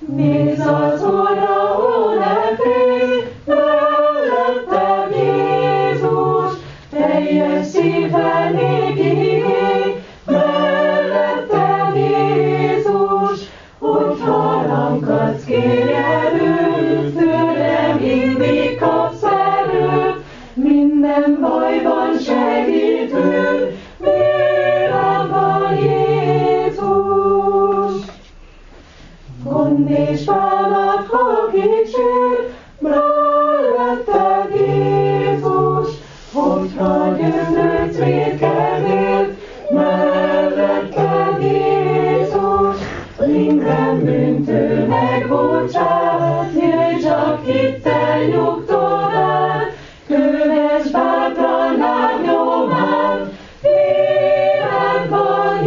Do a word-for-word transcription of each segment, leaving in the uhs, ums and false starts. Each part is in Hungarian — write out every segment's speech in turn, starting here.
Nézz az Úrra, ó ne félj, melletted Jézus, teljes szívvel nékig, melletted Jézus, hogyha rangadsz, kérj erőt, tőlem mindig kapsz erőt, minden bajban segítő, vélem van Jézus. Gond és bánat, ha kísér, melletted Jézus, hogyha győződsz vétkevélt, melletted Jézus, minden bűntő megbocsát, jöjj csak hittel nyugtodát, kövess bátran lábnyomát, véled van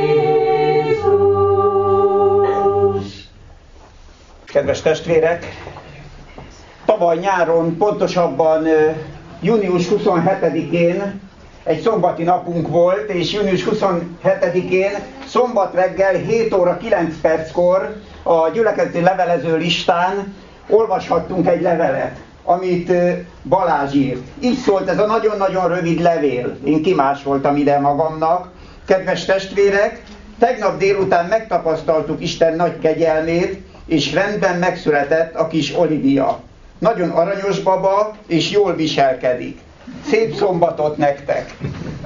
Jézus. Kedves testvérek, tavaly nyáron, pontosabban június huszonhetedikén egy szombati napunk volt, és június huszonhetedikén szombat reggel hét óra kilenc perckor a gyülekezeti levelező listán olvashattunk egy levelet, amit Balázs írt. Így szólt ez a nagyon-nagyon rövid levél. Én kimásoltam ide magamnak. Kedves testvérek, tegnap délután megtapasztaltuk Isten nagy kegyelmét, és rendben megszületett a kis Olivia. Nagyon aranyos baba, és jól viselkedik. Szép szombatot nektek!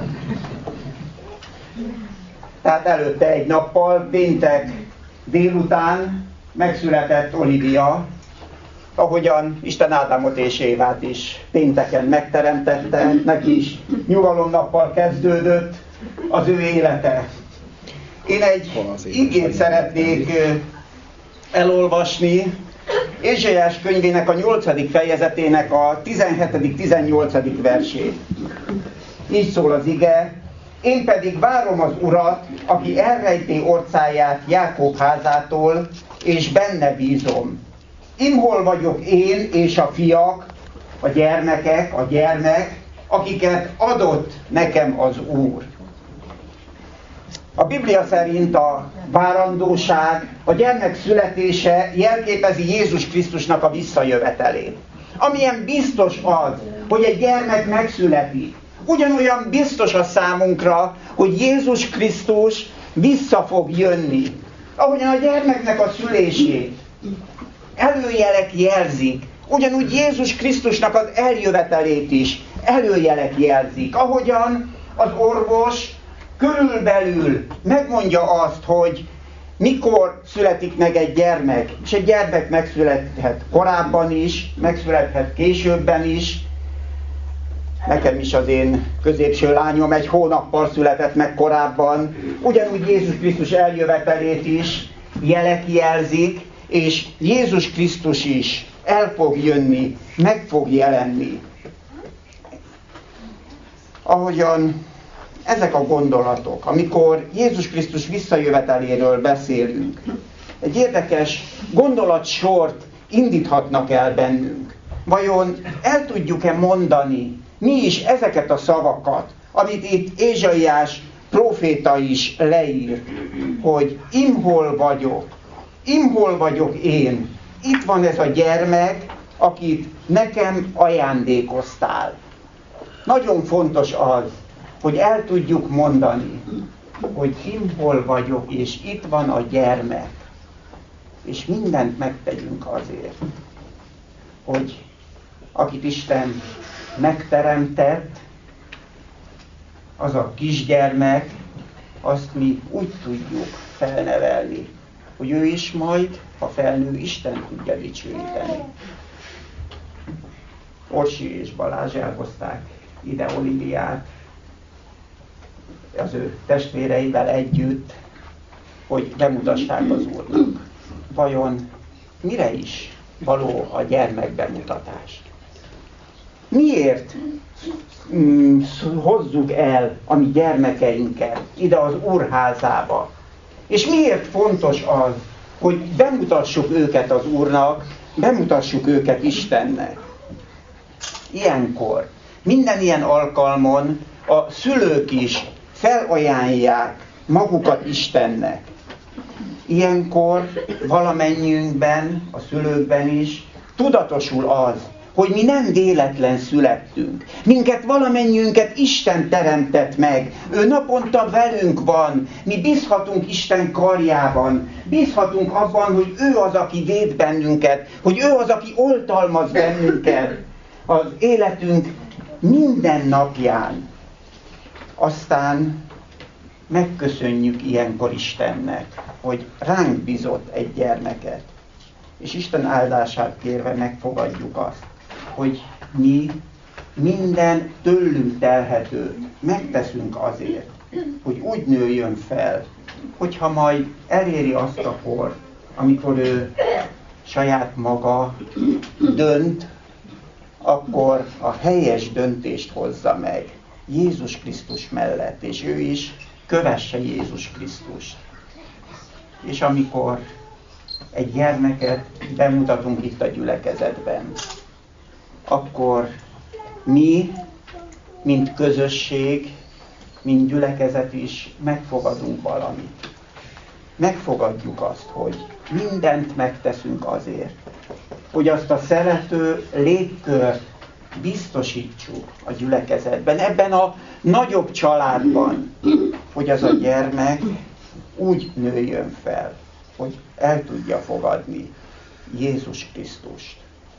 Tehát előtte egy nappal, péntek délután megszületett Olivia, ahogyan Isten Ádámot és Évát is pénteken megteremtette, neki is nyugalomnappal kezdődött az ő élete. Én egy igét szeretnék elolvasni, Ézsaiás könyvének a nyolcadik fejezetének a tizenhetedik-tizennyolcadik versét. Így szól az ige: én pedig várom az Urat, aki elrejti orcáját Jákob házától, és benne bízom. Imhol vagyok én és a fiak, a gyermekek, a gyermek, akiket adott nekem az Úr. A Biblia szerint a várandóság, a gyermek születése jelképezi Jézus Krisztusnak a visszajövetelét. Amilyen biztos az, hogy egy gyermek megszületik, ugyanolyan biztos a számunkra, hogy Jézus Krisztus vissza fog jönni. Ahogyan a gyermeknek a szülését előjelek jelzik, ugyanúgy Jézus Krisztusnak az eljövetelét is előjelek jelzik. Ahogyan az orvos körülbelül megmondja azt, hogy mikor születik meg egy gyermek, és egy gyermek megszülethet korábban is, megszülethet későbben is. Nekem is az én középső lányom egy hónappal született meg korábban, ugyanúgy Jézus Krisztus eljövetelét is jelek jelzik, és Jézus Krisztus is el fog jönni, meg fog jelenni. Ahogyan ezek a gondolatok, amikor Jézus Krisztus visszajöveteléről beszélünk, egy érdekes gondolatsort indíthatnak el bennünk. Vajon el tudjuk-e mondani mi is ezeket a szavakat, amit itt Ézsaiás próféta is leír, hogy imhol vagyok, imhol vagyok én, itt van ez a gyermek, akit nekem ajándékoztál. Nagyon fontos az, hogy el tudjuk mondani, hogy imhol vagyok, és itt van a gyermek. És mindent megtegyünk azért, hogy akit Isten megteremtett, az a kisgyermek, azt mi úgy tudjuk felnevelni, hogy ő is majd, ha felnő, Isten tudja dicsőíteni. Orsi és Balázs elhozták ide Oliviát, az ő testvéreivel együtt, hogy bemutassák az Úrnak. Vajon mire is való a gyermek bemutatás? Miért mm, hozzuk el a mi gyermekeinket ide az Úrházába? És miért fontos az, hogy bemutassuk őket az Úrnak, bemutassuk őket Istennek? Ilyenkor, minden ilyen alkalmon a szülők is felajánlják magukat Istennek. ilyenkor valamennyiünkben, a szülőkben is tudatosul az, hogy mi nem véletlen születtünk. Minket valamennyiünket Isten teremtett meg. Ő naponta velünk van. Mi bízhatunk Isten karjában. Bízhatunk abban, hogy ő az, aki véd bennünket. Hogy ő az, aki oltalmaz bennünket az életünk minden napján. Aztán megköszönjük ilyenkor Istennek, hogy ránk bízott egy gyermeket. És Isten áldását kérve megfogadjuk azt, hogy mi minden tőlünk telhetőt megteszünk azért, hogy úgy nőjön fel, hogyha majd eléri azt a kort, amikor ő saját maga dönt, akkor a helyes döntést hozza meg Jézus Krisztus mellett, és ő is kövesse Jézus Krisztust. És amikor egy gyermeket bemutatunk itt a gyülekezetben, akkor mi, mint közösség, mint gyülekezet is megfogadunk valamit. Megfogadjuk azt, hogy mindent megteszünk azért, hogy azt a szerető légkört biztosítsuk a gyülekezetben, ebben a nagyobb családban, hogy az a gyermek úgy nőjön fel, hogy el tudja fogadni Jézus Krisztust.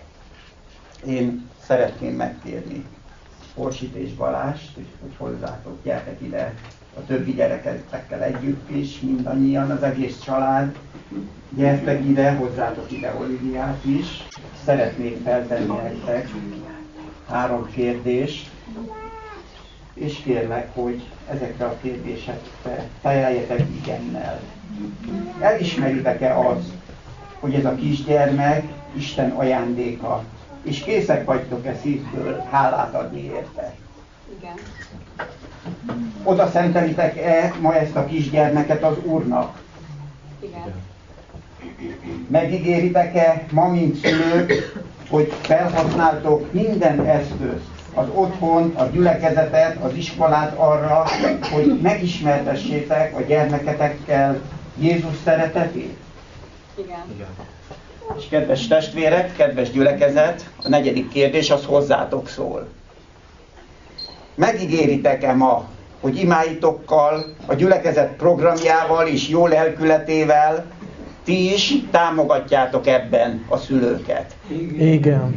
Én szeretném megkérni Orsit és Balást, hogy, hogy hozzátok, gyertek ide a többi gyerekekkel együtt is, mindannyian, az egész család. Gyertek ide, hozzátok ide Oliviát is. Szeretnék feltenni nektek három kérdést, és kérlek, hogy ezekre a kérdésekre fejeljetek igennel. Elismeritek-e azt, hogy ez a kisgyermek Isten ajándéka, és készek vagytok-e szívből hálát adni érte? Igen. Oda szentelitek-e ma ezt a kisgyermeket az Úrnak? Igen. Megígéritek-e ma, mint szülők, hogy felhasználtok minden eszközt, az otthon, a gyülekezetet, az iskolát arra, hogy megismertessétek a gyermeketekkel Jézus szeretetét? Igen. Igen. És kedves testvérek, kedves gyülekezet, a negyedik kérdés az hozzátok szól. Megígéritek-e ma, hogy imáitokkal, a gyülekezet programjával és jó lelkületével ti is támogatjátok ebben a szülőket? Igen.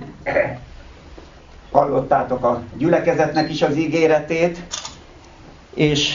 Hallottátok a gyülekezetnek is az ígéretét, és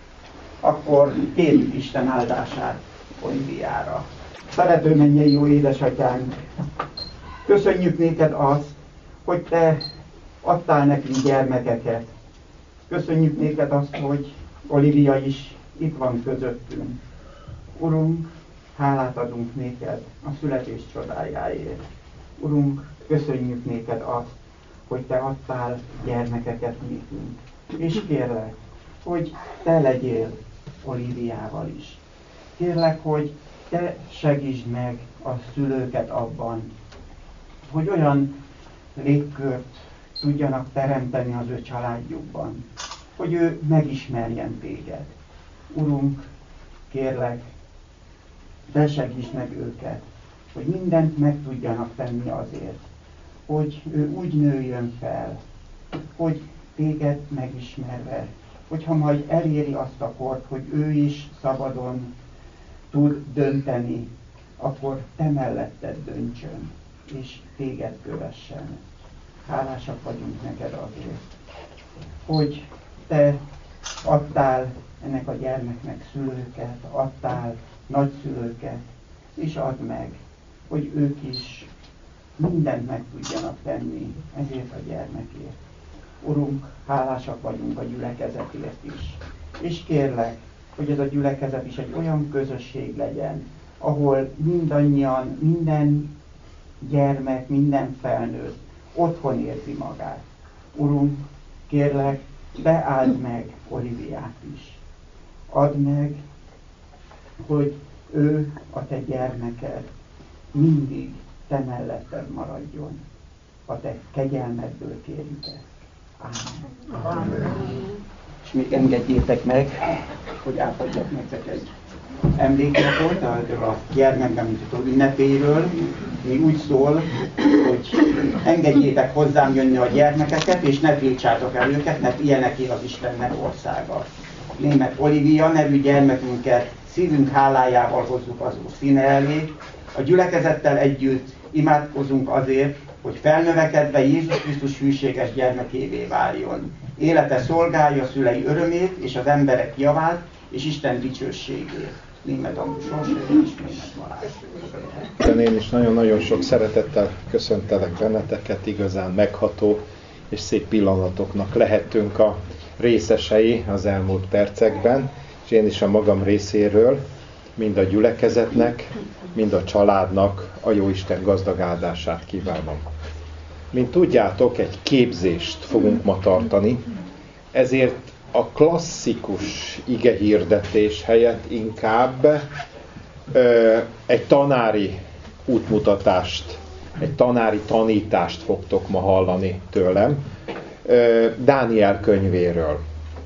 akkor kérjük Isten áldását Oliviára. Szerető mennyei jó édesatyánk, köszönjük néked azt, hogy te adtál nekünk gyermekeket. Köszönjük néked azt, hogy Olivia is itt van közöttünk. Urunk, hálát adunk néked a születés csodájáért. Urunk, köszönjük néked azt, hogy te adtál gyermekeket nékünk. És kérlek, hogy te legyél Oliviával is. Kérlek, hogy te segítsd meg a szülőket abban, hogy olyan légkört tudjanak teremteni az ő családjukban, hogy ő megismerjen téged. Urunk, kérlek, te segítsd meg őket, hogy mindent meg tudjanak tenni azért, hogy ő úgy nőjön fel, hogy téged megismerve, hogyha majd eléri azt a kort, hogy ő is szabadon tud dönteni, akkor te melletted döntsön, és téged kövessen. Hálásak vagyunk neked azért, hogy te adtál ennek a gyermeknek szülőket, adtál nagyszülőket, és add meg, hogy ők is mindent meg tudjanak tenni ezért a gyermekért. Urunk, hálásak vagyunk a gyülekezetért is. És kérlek, hogy ez a gyülekezet is egy olyan közösség legyen, ahol mindannyian, minden gyermek, minden felnőtt otthon érzi magát. Urunk, kérlek, beáld meg Oliviát is. Add meg, hogy ő, a te gyermeked, mindig te melletted maradjon. A te kegyelmedből kérjük ezt. Ámen. És még engedjétek meg, hogy átadjak nektek egy emléknapot a gyermekbemutató ünnepéről, mi úgy szól, hogy engedjétek hozzám jönni a gyermekeket, és ne tiltsátok el őket, mert ilyeneké az Istennek országa. Német Olivia nevű gyermekünket szívünk hálájával hozzuk az Úr színe elé. A gyülekezettel együtt imádkozunk azért, hogy felnövekedve Jézus Krisztus hűséges gyermekévé váljon. Élete szolgálja szülei örömét és az emberek javát és Isten dicsőségét. Német Ambrus Orsolya és Német Balázs. Én is nagyon-nagyon sok szeretettel köszöntelek benneteket, igazán megható és szép pillanatoknak lehetünk a részesei az elmúlt percekben, és én is a magam részéről, mind a gyülekezetnek, mind a családnak a Jóisten gazdag áldását kívánom. Mint tudjátok, egy képzést fogunk ma tartani, ezért a klasszikus igehirdetés helyett inkább ö, egy tanári útmutatást, egy tanári tanítást fogtok ma hallani tőlem, ö, Dániel könyvéről.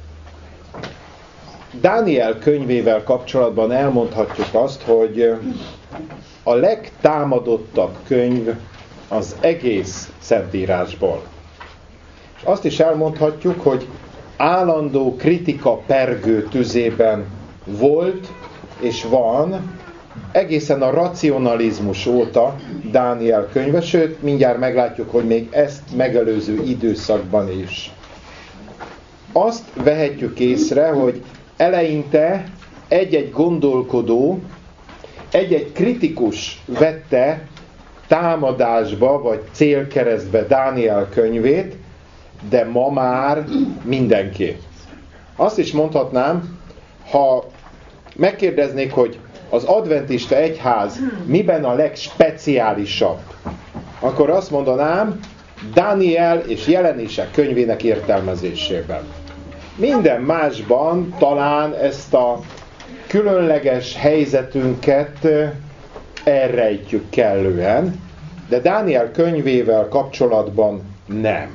Dániel könyvével kapcsolatban elmondhatjuk azt, hogy a legtámadottabb könyv az egész Szentírásból. És azt is elmondhatjuk, hogy állandó kritika pergő tüzében volt és van egészen a racionalizmus óta Dániel könyve, sőt, mindjárt meglátjuk, hogy még ezt megelőző időszakban is. Azt vehetjük észre, hogy eleinte egy-egy gondolkodó, egy-egy kritikus vette támadásba vagy célkeresztbe Dániel könyvét, de ma már mindenki. Azt is mondhatnám, ha megkérdeznék, hogy az adventista egyház miben a legspeciálisabb, akkor azt mondanám, Dániel és Jelenések könyvének értelmezésében. Minden másban talán ezt a különleges helyzetünket elrejtjük kellően, de Dániel könyvével kapcsolatban nem.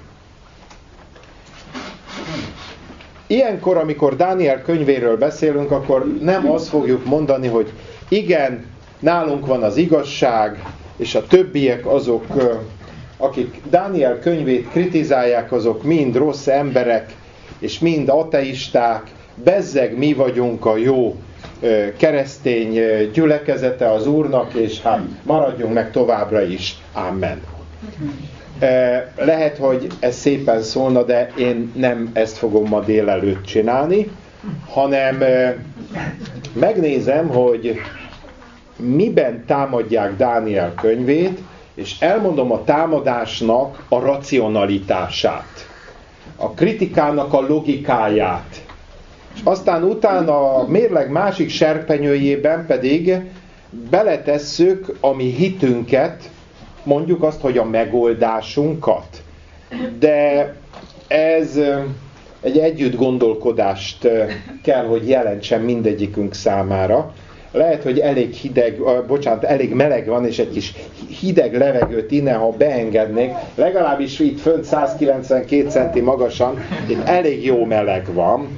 Ilyenkor, amikor Dániel könyvéről beszélünk, akkor nem azt fogjuk mondani, hogy igen, nálunk van az igazság, és a többiek azok, akik Dániel könyvét kritizálják, azok mind rossz emberek, és mind ateisták, bezzeg mi vagyunk a jó keresztény gyülekezete az Úrnak, és hát maradjunk meg továbbra is. Amen. Lehet, hogy ez szépen szólna, de én nem ezt fogom ma délelőtt csinálni, hanem megnézem, hogy miben támadják Dániel könyvét, és elmondom a támadásnak a racionalitását, a kritikának a logikáját. És aztán utána a mérleg másik serpenyőjében pedig beletesszük a mi hitünket, mondjuk azt, hogy a megoldásunkat. De ez egy együtt gondolkodást kell, hogy jelentsen mindegyikünk számára. Lehet, hogy elég hideg, bocsánat, elég meleg van, és egy kis hideg levegőt innen, ha beengednék, legalábbis itt fönt százkilencvenkét centi magasan, itt elég jó meleg van,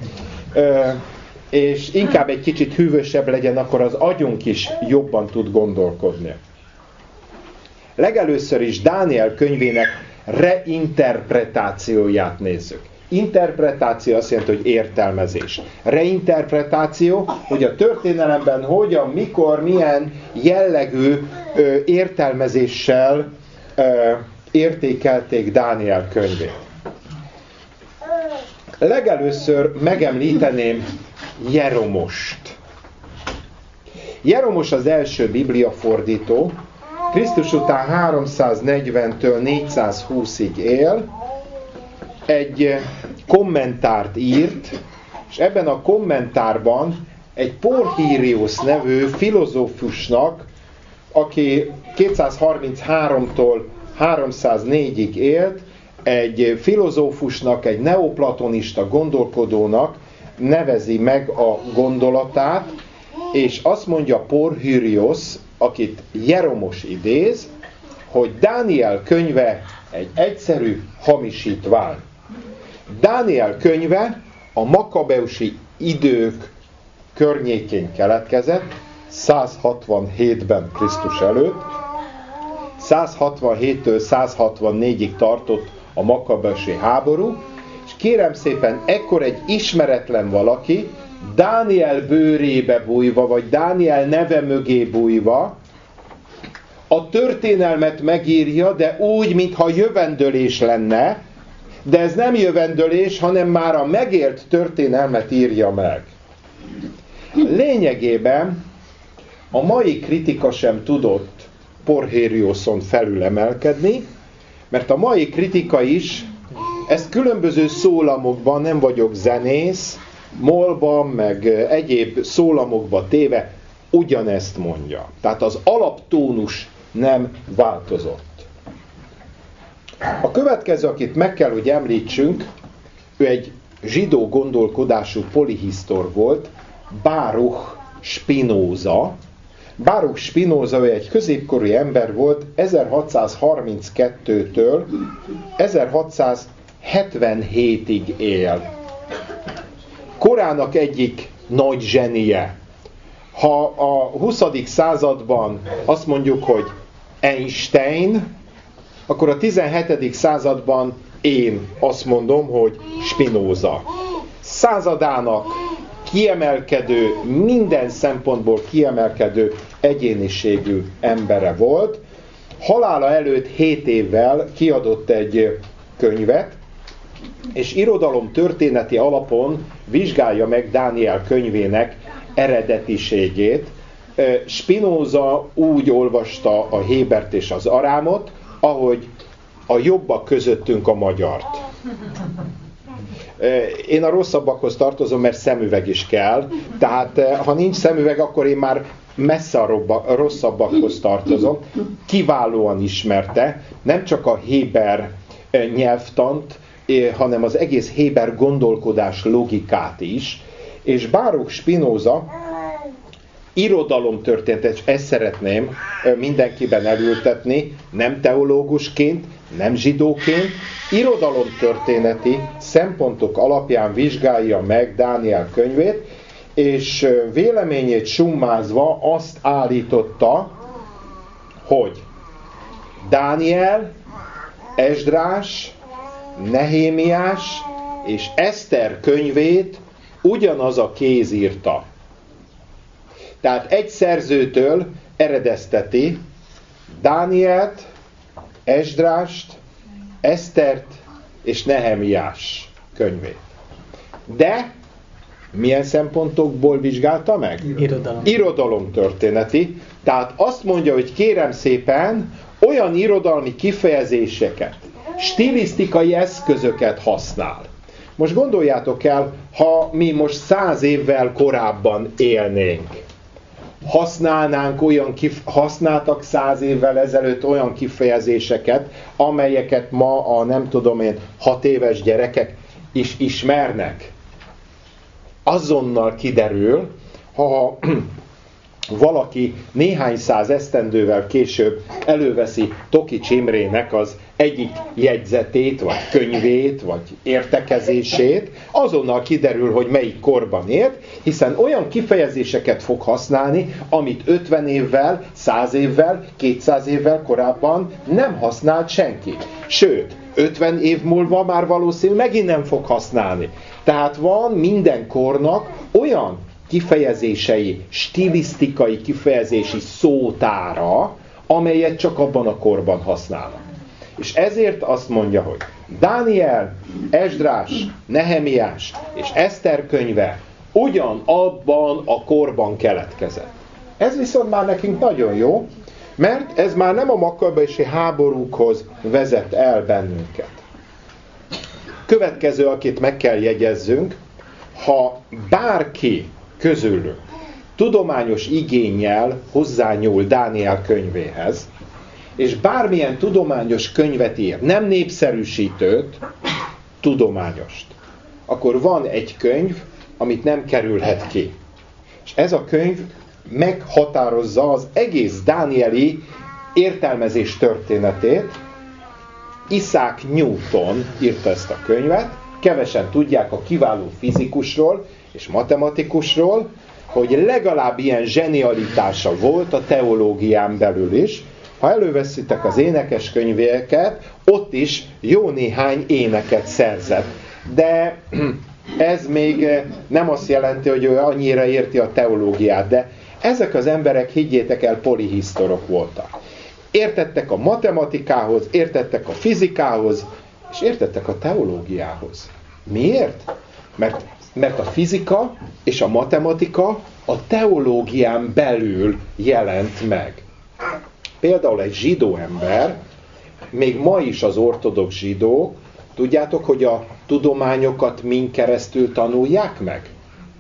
és inkább egy kicsit hűvösebb legyen, akkor az agyunk is jobban tud gondolkodni. Legelőször is Dániel könyvének reinterpretációját nézzük. Interpretáció azt jelenti, hogy értelmezés. Reinterpretáció, hogy a történelemben hogyan, mikor, milyen jellegű ö, értelmezéssel ö, értékelték Dániel könyvét. Legelőször megemlíteném Jeromost. Jeromos az első bibliafordító, Krisztus után háromszáznegyventől négyszázhúszig él, egy kommentárt írt, és ebben a kommentárban egy Porhíriusz nevű filozófusnak, aki kétszázharmincháromtól háromszáznégyig élt, egy filozófusnak, egy neoplatonista gondolkodónak nevezi meg a gondolatát, és azt mondja Porhíriusz, akit Jeromos idéz, hogy Dániel könyve egy egyszerű hamisítvány. Dániel könyve a makabeusi idők környékén keletkezett, száz hatvanhétben Krisztus előtt, száz hatvanhéttől száz hatvannégyig tartott a Makkabeusi háború, és kérem szépen, ekkor egy ismeretlen valaki, Dániel bőrébe bújva, vagy Dániel neve mögé bújva, a történelmet megírja, de úgy, mintha jövendőlés lenne, de ez nem jövendőlés, hanem már a megélt történelmet írja meg. Lényegében a mai kritika sem tudott Porhérioszon felülemelkedni, mert a mai kritika is, ezt különböző szólamokban, nem vagyok zenész, molban, meg egyéb szólamokba téve ugyanezt mondja. Tehát az alaptónus nem változott. A következő, akit meg kell, hogy említsünk, ő egy zsidó gondolkodású polihisztor volt, Baruch Spinoza. Baruch Spinoza, ő egy középkori ember volt, ezerhatszázharminckettőtől ezerhatszázhetvenhétig él. Korának egyik nagy zsenie. Ha a huszadik században azt mondjuk, hogy Einstein, akkor a tizenhetedik században én azt mondom, hogy Spinoza. Századának kiemelkedő, minden szempontból kiemelkedő egyéniségű embere volt. Halála előtt hét évvel kiadott egy könyvet, és irodalomtörténeti alapon vizsgálja meg Dániel könyvének eredetiségét. Spinoza úgy olvasta a Hébert és az Arámot, ahogy a jobbak közöttünk a magyart. Én a rosszabbakhoz tartozom, mert szemüveg is kell, tehát ha nincs szemüveg, akkor én már messze a, robba, a rosszabbakhoz tartozom. Kiválóan ismerte, nem csak a Héber nyelvtant, hanem az egész héber gondolkodás logikát is, és Baruch Spinoza irodalomtörténetet, és ezt szeretném mindenkiben elültetni, nem teológusként, nem zsidóként, irodalomtörténeti szempontok alapján vizsgálja meg Dániel könyvét, és véleményét summázva azt állította, hogy Dániel, Esdrás, Nehémiás és Eszter könyvét ugyanaz a kéz írta. Tehát egy szerzőtől eredezteti Dánielt, Esdrást, Esztert és Nehemiás könyvét. De milyen szempontokból vizsgálta meg? Irodalom. Irodalomtörténeti. Tehát azt mondja, hogy kérem szépen, olyan irodalmi kifejezéseket, stilisztikai eszközöket használ. Most gondoljátok el, ha mi most száz évvel korábban élnénk, használnánk olyan kif- használtak száz évvel ezelőtt olyan kifejezéseket, amelyeket ma a nem tudom én hat éves gyerekek is ismernek. Azonnal kiderül, ha valaki néhány száz esztendővel később előveszi Tokics Imrének az egyik jegyzetét, vagy könyvét, vagy értekezését, azonnal kiderül, hogy melyik korban élt, hiszen olyan kifejezéseket fog használni, amit ötven évvel, száz évvel, kétszáz évvel korábban nem használt senki. Sőt, ötven év múlva már valószínűleg megint nem fog használni. Tehát van minden kornak olyan kifejezései, stilisztikai kifejezési szótára, amelyet csak abban a korban használnak. És ezért azt mondja, hogy Dániel, Esdrás, Nehemiás és Eszter könyve ugyanabban a korban keletkezett. Ez viszont már nekünk nagyon jó, mert ez már nem a makkabeusi háborúkhoz vezet el bennünket. Következő, akit meg kell jegyezzünk, ha bárki közülünk tudományos igénnyel hozzányúl Dániel könyvéhez, és bármilyen tudományos könyvet ír, nem népszerűsítőt, tudományost, akkor van egy könyv, amit nem kerülhet ki. És ez a könyv meghatározza az egész dánieli értelmezés történetét. Isaac Newton írta ezt a könyvet, kevesen tudják a kiváló fizikusról és matematikusról, hogy legalább ilyen zsenialitása volt a teológián belül is. Ha előveszitek az énekeskönyveket, ott is jó néhány éneket szerzett. De ez még nem azt jelenti, hogy ő annyira érti a teológiát, de ezek az emberek, higgyétek el, polihisztorok voltak. Értettek a matematikához, értettek a fizikához, és értettek a teológiához. Miért? Mert, mert a fizika és a matematika a teológián belül jelent meg. Például egy zsidó ember, még ma is az ortodox zsidók, tudjátok, hogy a tudományokat min keresztül tanulják meg?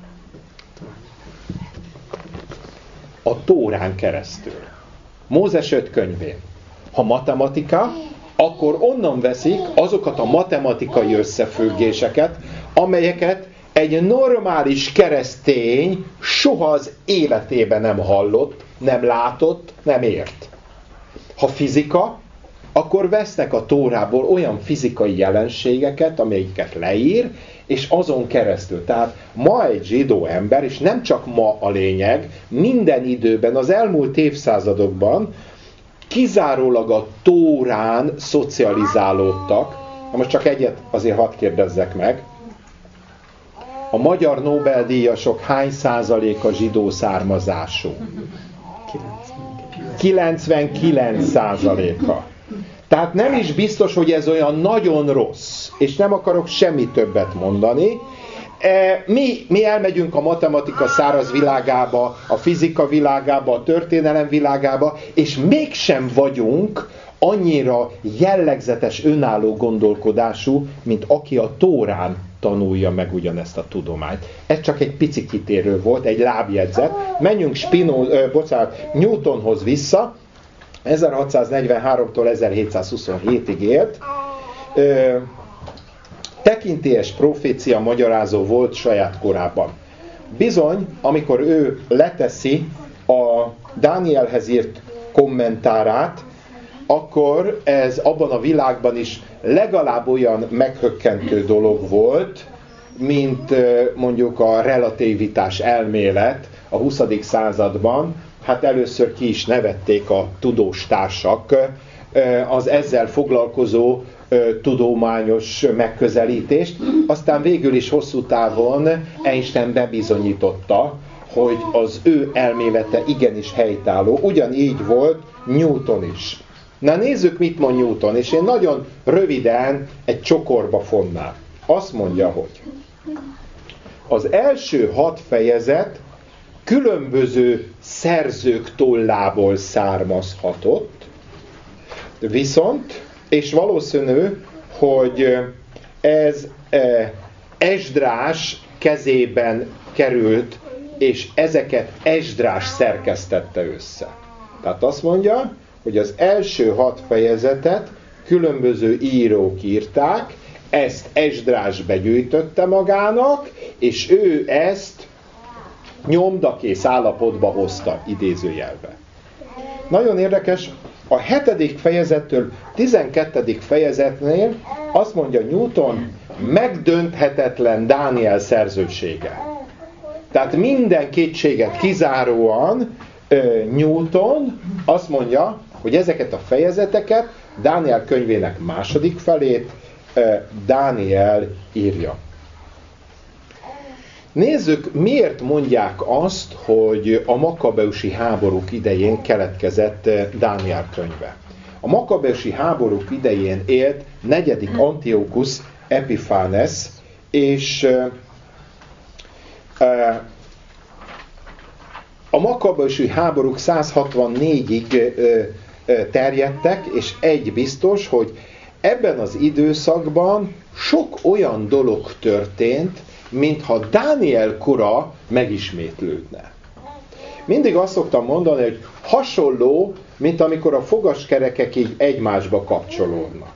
A Tórán keresztül. Mózes öt könyvén. Ha matematika, akkor onnan veszik azokat a matematikai összefüggéseket, amelyeket egy normális keresztény soha az életében nem hallott, nem látott, nem ért. Ha fizika, akkor vesznek a Tórából olyan fizikai jelenségeket, amelyiket leír, és azon keresztül. Tehát ma egy zsidó ember, és nem csak ma a lényeg, minden időben, az elmúlt évszázadokban kizárólag a Tórán szocializálódtak. Na most csak egyet azért hadd kérdezzek meg. A magyar Nobel-díjasok hány százaléka zsidó származású? kilencvenkilenc százaléka. Tehát nem is biztos, hogy ez olyan nagyon rossz, és nem akarok semmi többet mondani. Mi, mi elmegyünk a matematika száraz világába, a fizika világába, a történelem világába, és mégsem vagyunk annyira jellegzetes, önálló gondolkodású, mint aki a Tórán tanulja meg ugyanezt a tudományt. Ez csak egy pici kitérő volt, egy lábjegyzet. Menjünk Spinoza, ö, bocsánat, Newtonhoz vissza. ezerhatszáznegyvenháromtól ezerhétszázhuszonhétig élt. Ö, tekintélyes profécia magyarázó volt saját korában. Bizony, amikor ő leteszi a Dánielhez írt kommentárát, akkor ez abban a világban is legalább olyan meghökkentő dolog volt, mint mondjuk a relativitás elmélet a huszadik században. Hát először ki is nevették a tudóstársak az ezzel foglalkozó tudományos megközelítést. Aztán végül is hosszú távon Einstein bebizonyította, hogy az ő elmélete igenis helytálló. Ugyanígy volt Newton is. Na nézzük, mit mond Newton, és én nagyon röviden egy csokorba fonnám. Azt mondja, hogy az első hat fejezet különböző szerzők tollából származhatott, viszont, és valószínű, hogy ez Esdrás kezében került, és ezeket Esdrás szerkesztette össze. Tehát azt mondja, hogy az első hat fejezetet különböző írók írták, ezt Esdrás begyűjtötte magának, és ő ezt nyomdakész állapotba hozta, idézőjelbe. Nagyon érdekes, a hetedik fejezettől tizenkettedik fejezetnél azt mondja Newton, megdönthetetlen Dániel szerzősége. Tehát minden kétséget kizáróan Newton azt mondja, hogy ezeket a fejezeteket, Dániel könyvének második felét Dániel írja. Nézzük, miért mondják azt, hogy a makabeusi háborúk idején keletkezett Dániel könyve. A makabeusi háborúk idején élt negyedik Antiochus Epiphanes, és a makabeusi háborúk száz hatvannégyig terjedtek, és egy biztos, hogy ebben az időszakban sok olyan dolog történt, mintha Dániel kora megismétlődne. Mindig azt szoktam mondani, hogy hasonló, mint amikor a fogaskerekek így egymásba kapcsolódnak.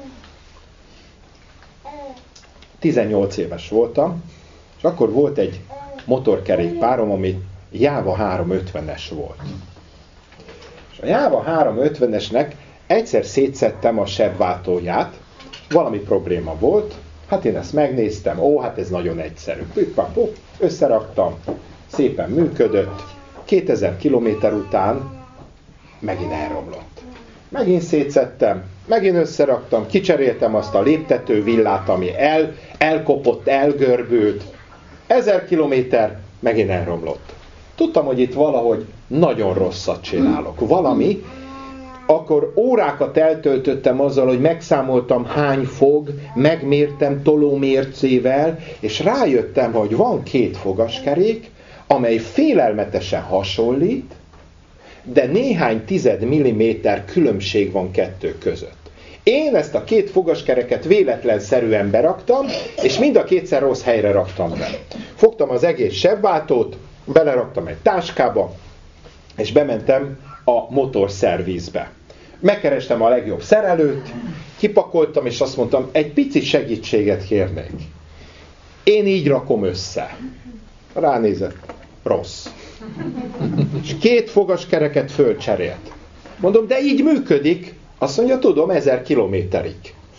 tizennyolc éves voltam, és akkor volt egy motorkerékpárom, ami Java háromszázötvenes volt. És a Java háromszázötvenesnek egyszer szétszedtem a sebváltóját, valami probléma volt, hát én ezt megnéztem, ó, hát ez nagyon egyszerű. Püpp, összeraktam, szépen működött, kétezer kilométer után megint elromlott. Megint szétszedtem, megint összeraktam, kicseréltem azt a léptető villát, ami el, elkopott, elgörbült. Ezer kilométer, megint elromlott. Tudtam, hogy itt valahogy nagyon rosszat csinálok. Valami, akkor órákat eltöltöttem azzal, hogy megszámoltam hány fog, megmértem tolómércével, és rájöttem, hogy van két fogaskerék, amely félelmetesen hasonlít, de néhány tized milliméter különbség van kettő között. Én ezt a két fogaskereket véletlenszerűen beraktam, és mind a kétszer rossz helyre raktam be. Fogtam az egész sebváltót, beleraktam egy táskába, és bementem a motorszervizbe. Megkerestem a legjobb szerelőt, kipakoltam, és azt mondtam, egy pici segítséget kérnék. Én így rakom össze. Ránézett. Rossz. És két fogaskereket fölcserélt. Mondom, de így működik. Azt mondja, tudom, ezer kilométerig.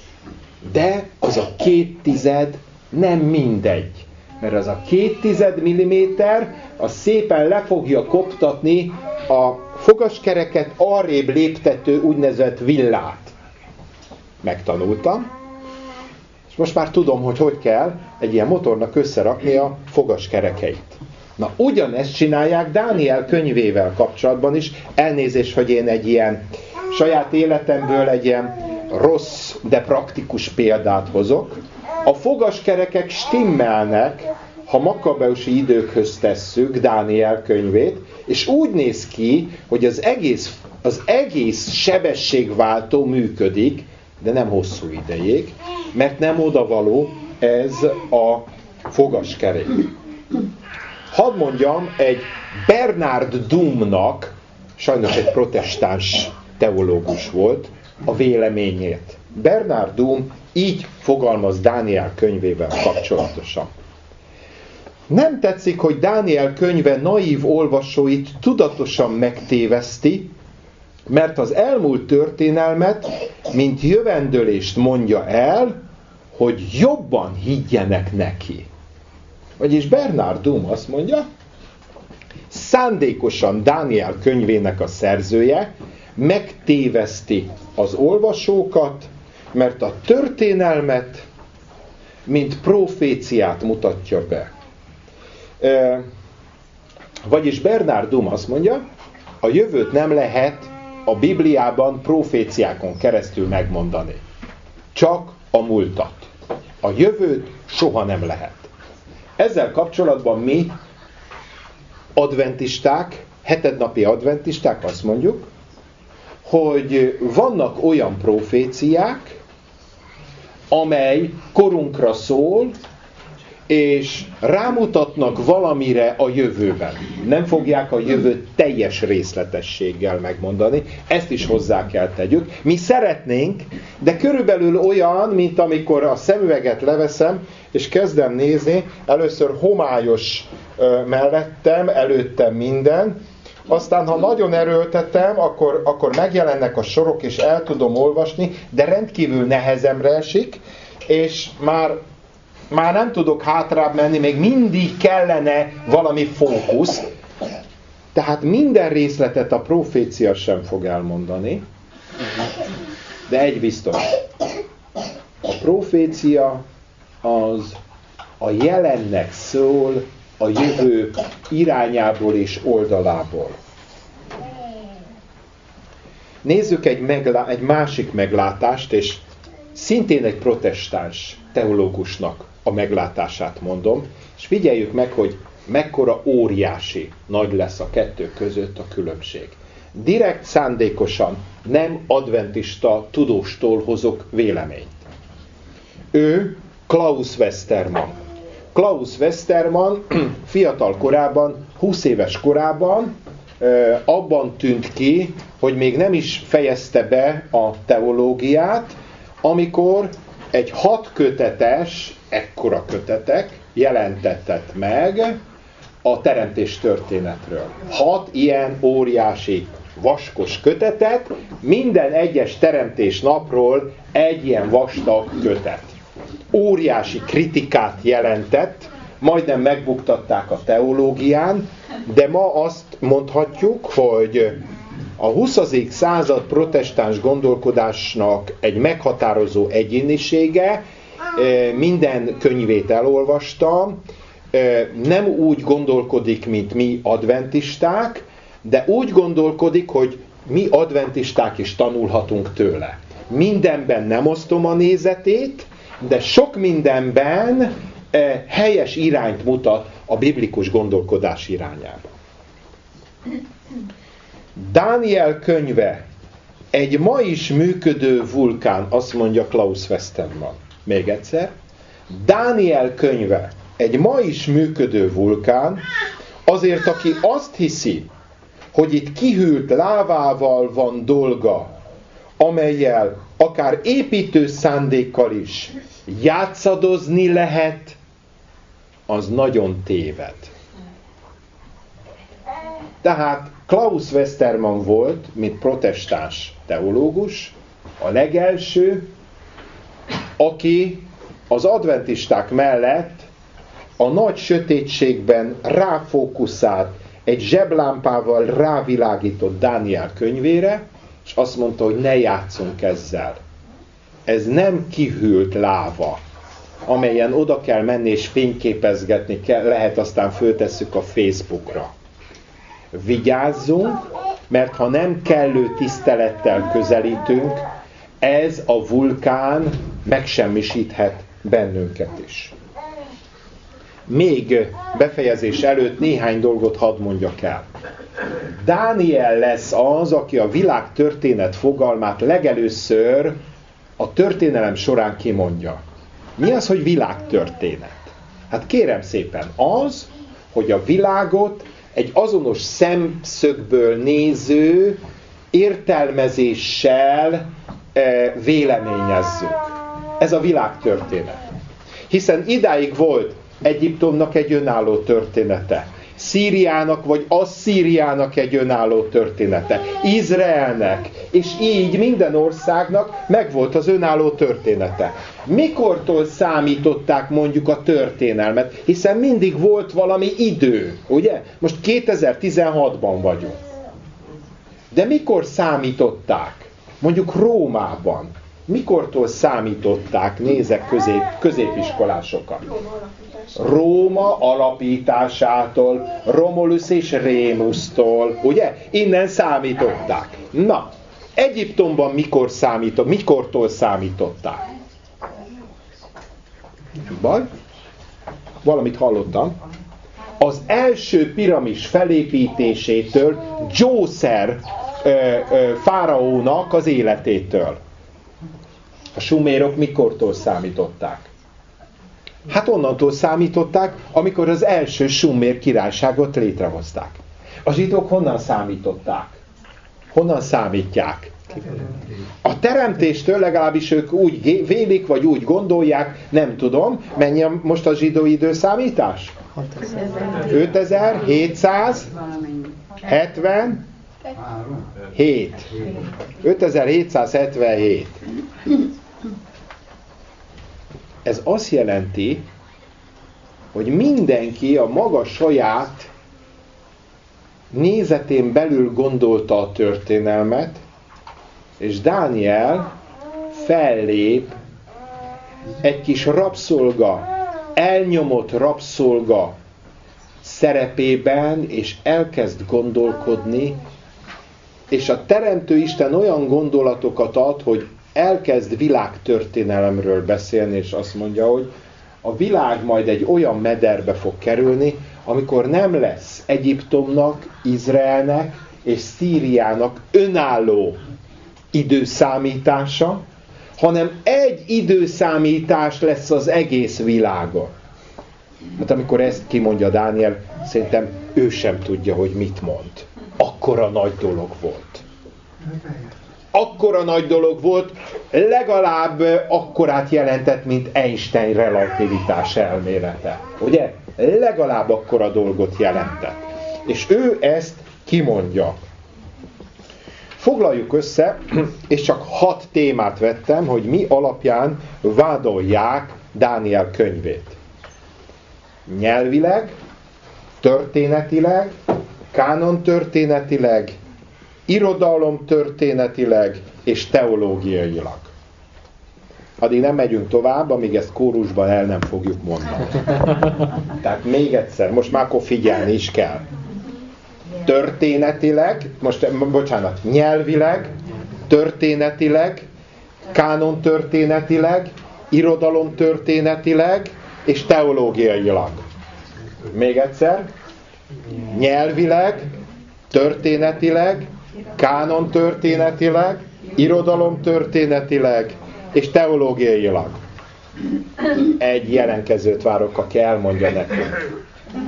De az a két tized nem mindegy. Mert az a két tized milliméter, az szépen le fogja koptatni a fogaskereket arrébb léptető úgynevezett villát. Megtanultam. És most már tudom, hogy hogy kell egy ilyen motornak összerakni a fogaskerekeit. Na, ugyanezt csinálják Dániel könyvével kapcsolatban is. Elnézést, hogy én egy ilyen saját életemből egy ilyen rossz, de praktikus példát hozok. A fogaskerekek stimmelnek, ha makabeusi időkhöz tesszük Dániel könyvét, és úgy néz ki, hogy az egész, az egész sebességváltó működik, de nem hosszú ideig, mert nem odavaló ez a fogaskerék. Hadd mondjam, egy Bernard Doomnak, sajnos egy protestáns teológus volt, a véleményét. Bernard Doom így fogalmaz Dániel könyvével kapcsolatosan. Nem tetszik, hogy Dániel könyve naív olvasóit tudatosan megtéveszti, mert az elmúlt történelmet, mint jövendőlést mondja el, hogy jobban higgyenek neki. Vagyis Bernard Doom azt mondja, szándékosan Dániel könyvének a szerzője megtéveszti az olvasókat, mert a történelmet, mint proféciát mutatja be. E, vagyis Bernard Doom azt mondja, a jövőt nem lehet a Bibliában proféciákon keresztül megmondani. Csak a múltat. A jövőt soha nem lehet. Ezzel kapcsolatban mi, adventisták, hetednapi adventisták azt mondjuk, hogy vannak olyan proféciák, amely korunkra szól, és rámutatnak valamire a jövőben. Nem fogják a jövőt teljes részletességgel megmondani, ezt is hozzá kell tegyük. Mi szeretnénk, de körülbelül olyan, mint amikor a szemüveget leveszem, és kezdem nézni, először homályos mellettem, előttem minden, aztán, ha nagyon erőltetem, akkor, akkor megjelennek a sorok, és el tudom olvasni, de rendkívül nehezemre esik, és már, már nem tudok hátrább menni, még mindig kellene valami fókusz. Tehát minden részletet a profécia sem fog elmondani, de egy biztos. A profécia az a jelennek szól, a jövő irányából és oldalából. Nézzük egy, meglá- egy másik meglátást, és szintén egy protestáns teológusnak a meglátását mondom, és figyeljük meg, hogy mekkora óriási nagy lesz a kettő között a különbség. Direkt szándékosan nem adventista tudóstól hozok véleményt. Ő Klaus Westermann. Klaus Westermann fiatal korában, húsz éves korában abban tűnt ki, hogy még nem is fejezte be a teológiát, amikor egy hat kötetes, ekkora kötetek jelentetett meg a teremtés történetről. Hat ilyen óriási vaskos kötetet, minden egyes teremtés napról egy ilyen vastag kötet. Óriási kritikát jelentett majdnem megbuktatták a teológián, de ma azt mondhatjuk, hogy a huszadik század protestáns gondolkodásnak egy meghatározó egyénisége, minden könyvét elolvastam, nem úgy gondolkodik, mint mi adventisták, de úgy gondolkodik, hogy mi adventisták is tanulhatunk tőle. Mindenben nem osztom a nézetét, de sok mindenben helyes irányt mutat a biblikus gondolkodás irányába. Dániel könyve egy ma is működő vulkán, azt mondja Klaus Westermann. Még egyszer. Dániel könyve egy ma is működő vulkán, azért aki azt hiszi, hogy itt kihűlt lávával van dolga, amellyel akár építő szándékkal is játszadozni lehet, az nagyon téved. Tehát Klaus Westermann volt, mint protestáns teológus, a legelső, aki az adventisták mellett a nagy sötétségben ráfókuszált, egy zseblámpával rávilágított Dániel könyvére, és azt mondta, hogy ne játszunk ezzel. Ez nem kihűlt láva, amelyen oda kell menni és fényképezgetni kell, lehet, aztán föltesszük a Facebookra. Vigyázzunk, mert ha nem kellő tisztelettel közelítünk, ez a vulkán megsemmisíthet bennünket is. Még befejezés előtt néhány dolgot hadd mondjak el. Dániel lesz az, aki a világ történet fogalmát legelőször a történelem során kimondja. Mi az, hogy világtörténet? Hát kérem szépen, az, hogy a világot egy azonos szemszögből néző értelmezéssel e, véleményezzük. Ez a világtörténet. Hiszen idáig volt Egyiptomnak egy önálló története, Szíriának vagy Asszíriának egy önálló története, Izraelnek, és így minden országnak megvolt az önálló története. Mikortól számították mondjuk a történelmet? Hiszen mindig volt valami idő, ugye? Most kétezer-tizenhatban vagyunk. De mikor számították? Mondjuk Rómában. Mikortól számították, nézek közép, középiskolásokat? Róma alapításától, Romulus és Rémusztól, ugye? Innen számították. Na, Egyiptomban mikor számított, mikortól számították? Baj? Valamit hallottam. Az első piramis felépítésétől, Djószer ö, ö, fáraónak az életétől. A sumérok mikortól számították? Hát onnantól számították, amikor az első sumér királyságot létrehozták. A zsidók honnan számították? Honnan számítják? A teremtéstől, legalábbis ők úgy vélik, vagy úgy gondolják, nem tudom, mennyi most a zsidó időszámítás? ötezer-hétszázhetvenhét. ötezer-hétszázhetvenhét. Ez azt jelenti, hogy mindenki a maga saját nézetén belül gondolta a történelmet, és Dániel fellép egy kis rabszolga, elnyomott rabszolga szerepében, és elkezd gondolkodni, és a Teremtő Isten olyan gondolatokat ad, hogy elkezd világtörténelemről beszélni, és azt mondja, hogy a világ majd egy olyan mederbe fog kerülni, amikor nem lesz Egyiptomnak, Izraelnek és Szíriának önálló időszámítása, hanem egy időszámítás lesz az egész világon. Hát amikor ezt kimondja Dániel, szerintem ő sem tudja, hogy mit mond. Akkora nagy dolog volt. Akkora nagy dolog volt, legalább akkorát jelentett, mint Einstein relativitás elmélete. Ugye? Legalább akkora dolgot jelentett. És ő ezt kimondja. Foglaljuk össze, és csak hat témát vettem, hogy mi alapján vádolják Dániel könyvét. nyelvileg, történetileg, kánontörténetileg, irodalomtörténetileg és teológiailag. Addig nem megyünk tovább, amíg ezt kórusban el nem fogjuk mondani. Tehát még egyszer, most már akkor figyelni is kell. Történetileg, most, bocsánat, nyelvileg, történetileg, kánontörténetileg, irodalomtörténetileg és teológiailag. Még egyszer. Nyelvileg, történetileg, kánontörténetileg, irodalomtörténetileg és teológiailag. Egy jelentkezőt várok, aki elmondja nekünk.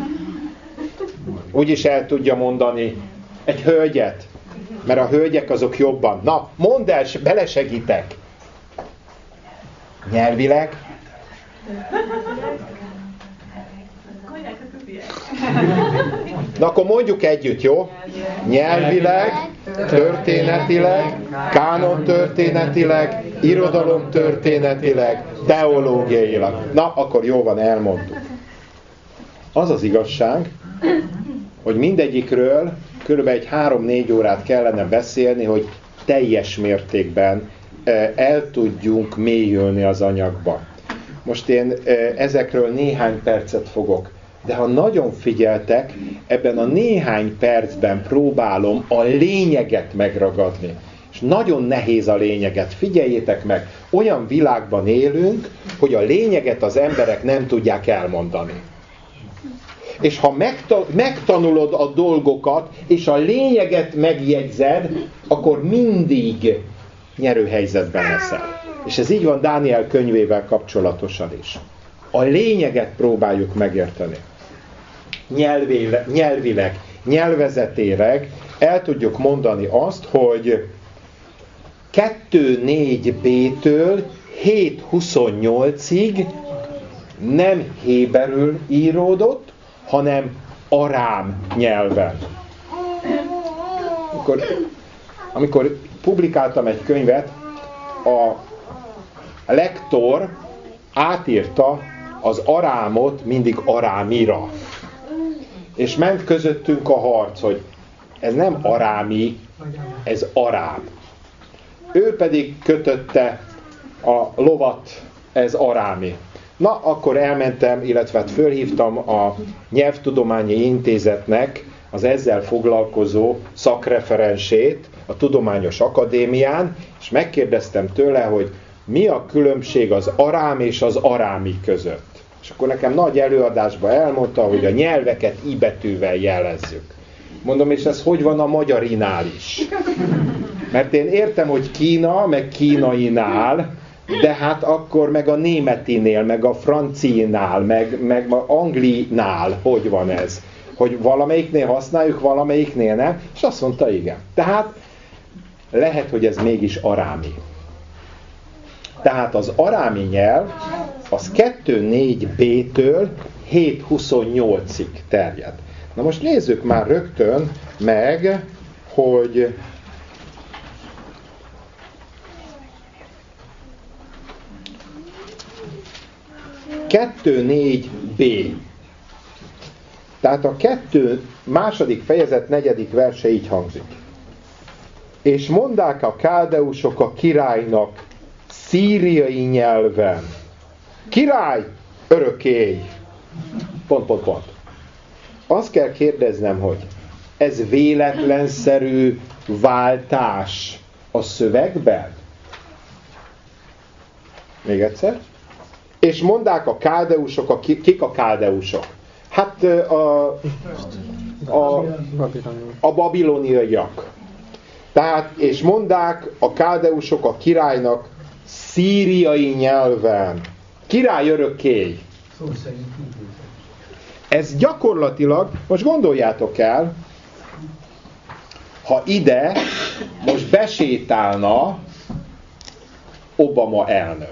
Úgyis el tudja mondani egy hölgyet, mert a hölgyek azok jobban. Na, mondd el, belesegítek. Nyelvileg. Na akkor mondjuk együtt, jó? Nyelvileg, történetileg, kánontörténetileg, irodalomtörténetileg, teológiailag. Na, akkor jó van, elmondtuk. Az az igazság, hogy mindegyikről körülbelül egy három-négy órát kellene beszélni, hogy teljes mértékben el tudjunk mélyülni az anyagba. Most én ezekről néhány percet fogok, de ha nagyon figyeltek, ebben a néhány percben próbálom a lényeget megragadni. És nagyon nehéz a lényeget, figyeljétek meg, olyan világban élünk, hogy a lényeget az emberek nem tudják elmondani. És ha megtanulod a dolgokat, és a lényeget megjegyzed, akkor mindig nyerőhelyzetben leszel. És ez így van Dániel könyvével kapcsolatosan is. A lényeget próbáljuk megérteni. Nyelvileg, nyelvileg, nyelvezetileg el tudjuk mondani azt, hogy kettő négy bé-től hét huszonnyolcig nem héberül íródott, hanem arám nyelven. Amikor, amikor publikáltam egy könyvet, a lektor átírta az arámot mindig arámira. És ment közöttünk a harc, hogy ez nem arámi, ez arám. Ő pedig kötötte a lovat, ez arámi. Na, akkor elmentem, illetve fölhívtam a Nyelvtudományi Intézetnek az ezzel foglalkozó szakreferensét a Tudományos Akadémián, és megkérdeztem tőle, hogy mi a különbség az arám és az arámi között. És akkor nekem nagy előadásban elmondta, hogy a nyelveket i betűvel jelezzük. Mondom, és ez hogy van a magyarinál is? Mert én értem, hogy Kína, meg kínainál, de hát akkor meg a németinél, meg a francinál, meg, meg a anglinál hogy van ez? Hogy valamelyiknél használjuk, valamelyiknél nem? És azt mondta, igen. Tehát lehet, hogy ez mégis arámi. Tehát az arámi nyelv az kettő négy bé-től hét huszonnyolcig terjed. Na most nézzük már rögtön meg, hogy kettő négy bé. Tehát a kettő második fejezet negyedik verse így hangzik. És mondák a káldeusok a királynak szíriai nyelven. Király, örökkéj! Pont, pont, pont. Azt kell kérdeznem, hogy ez véletlenszerű váltás a szövegben? Még egyszer. És mondák a káldeusok, a ki, kik a káldeusok? Hát a, a, a babiloniaiak. Tehát, és mondák a káldeusok a királynak szíriai nyelven. Király örökkéj. Ez gyakorlatilag, most gondoljátok el, ha ide most besétálna Obama elnök.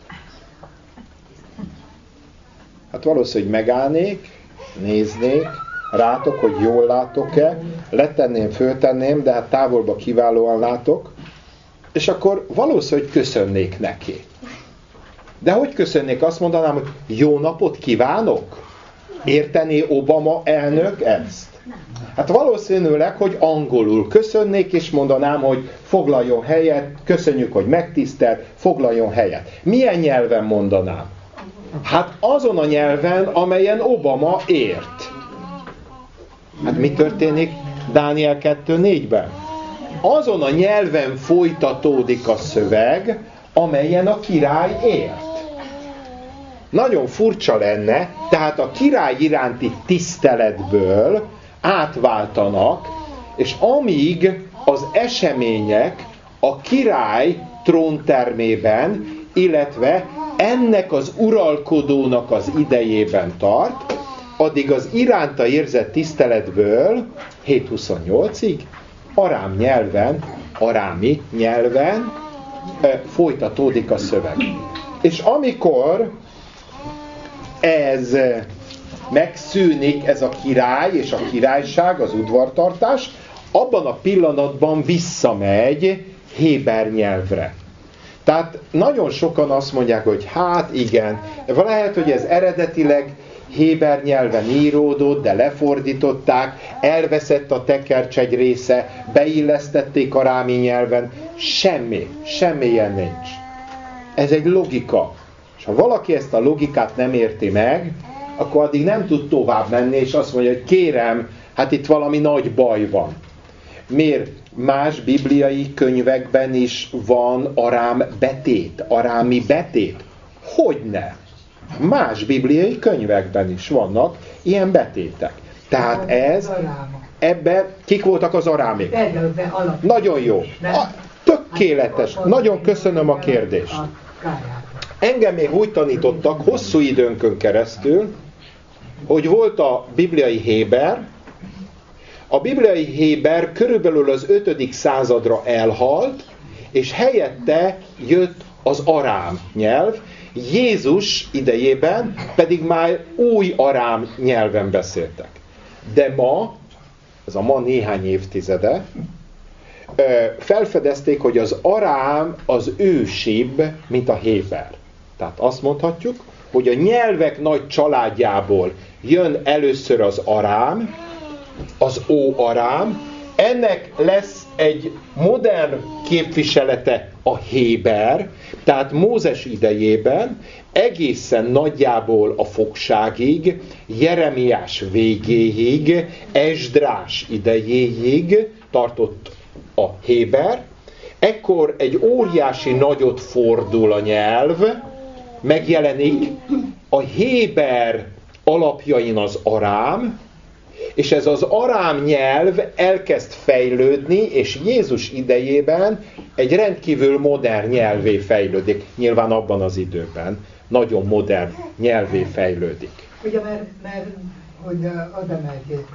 Hát valószínűleg megállnék, néznék, rátok, hogy jól látok-e, letenném, föltenném, de hát távolba kiválóan látok, és akkor valószínűleg köszönnék neki. De hogy köszönnék? Azt mondanám, hogy jó napot kívánok? Értené Obama elnök ezt? Hát valószínűleg, hogy angolul köszönnék, és mondanám, hogy foglaljon helyet, köszönjük, hogy megtisztelt, foglaljon helyet. Milyen nyelven mondanám? Hát azon a nyelven, amelyen Obama ért. Hát mi történik Dániel kettő négyben? Azon a nyelven folytatódik a szöveg, amelyen a király ért. Nagyon furcsa lenne, tehát a király iránti tiszteletből átváltanak, és amíg az események a király tróntermében, illetve ennek az uralkodónak az idejében tart, addig az iránta érzett tiszteletből hét huszonnyolcig arám nyelven, arámi nyelven e, folytatódik a szöveg. És amikor ez megszűnik, ez a király és a királyság, az udvartartás, abban a pillanatban visszamegy héber nyelvre. Tehát nagyon sokan azt mondják, hogy hát igen, lehet, hogy ez eredetileg héber nyelven íródott, de lefordították, elveszett a tekercs egy része, beillesztették arámi nyelven. Semmi, semmi ilyen nincs. Ez egy logika. És ha valaki ezt a logikát nem érti meg, akkor addig nem tud tovább menni, és azt mondja, hogy kérem, hát itt valami nagy baj van. Miért? Más bibliai könyvekben is van arám betét, arámi betét. Hogyne? Más bibliai könyvekben is vannak ilyen betétek. Tehát ez, ebben kik voltak az arámik? Nagyon jó. A, tökéletes. Nagyon köszönöm a kérdést. Engem még úgy tanítottak hosszú időnkön keresztül, hogy volt a bibliai héber. A bibliai héber körülbelül az ötödik századra elhalt, és helyette jött az arám nyelv, Jézus idejében pedig már új arám nyelven beszéltek. De ma, ez a ma néhány évtizede, felfedezték, hogy az arám az ősibb, mint a héber. Tehát azt mondhatjuk, hogy a nyelvek nagy családjából jön először az arám, az óarám, ennek lesz egy modern képviselete a héber, tehát Mózes idejében egészen nagyjából a fogságig, Jeremiás végéig, Esdrás idejéig tartott a héber. Ekkor egy óriási nagyot fordul a nyelv, megjelenik a héber alapjain az arám, és ez az arám nyelv elkezd fejlődni, és Jézus idejében egy rendkívül modern nyelvé fejlődik. Nyilván abban az időben nagyon modern nyelvé fejlődik. Ugye, mert, mert hogy az emelték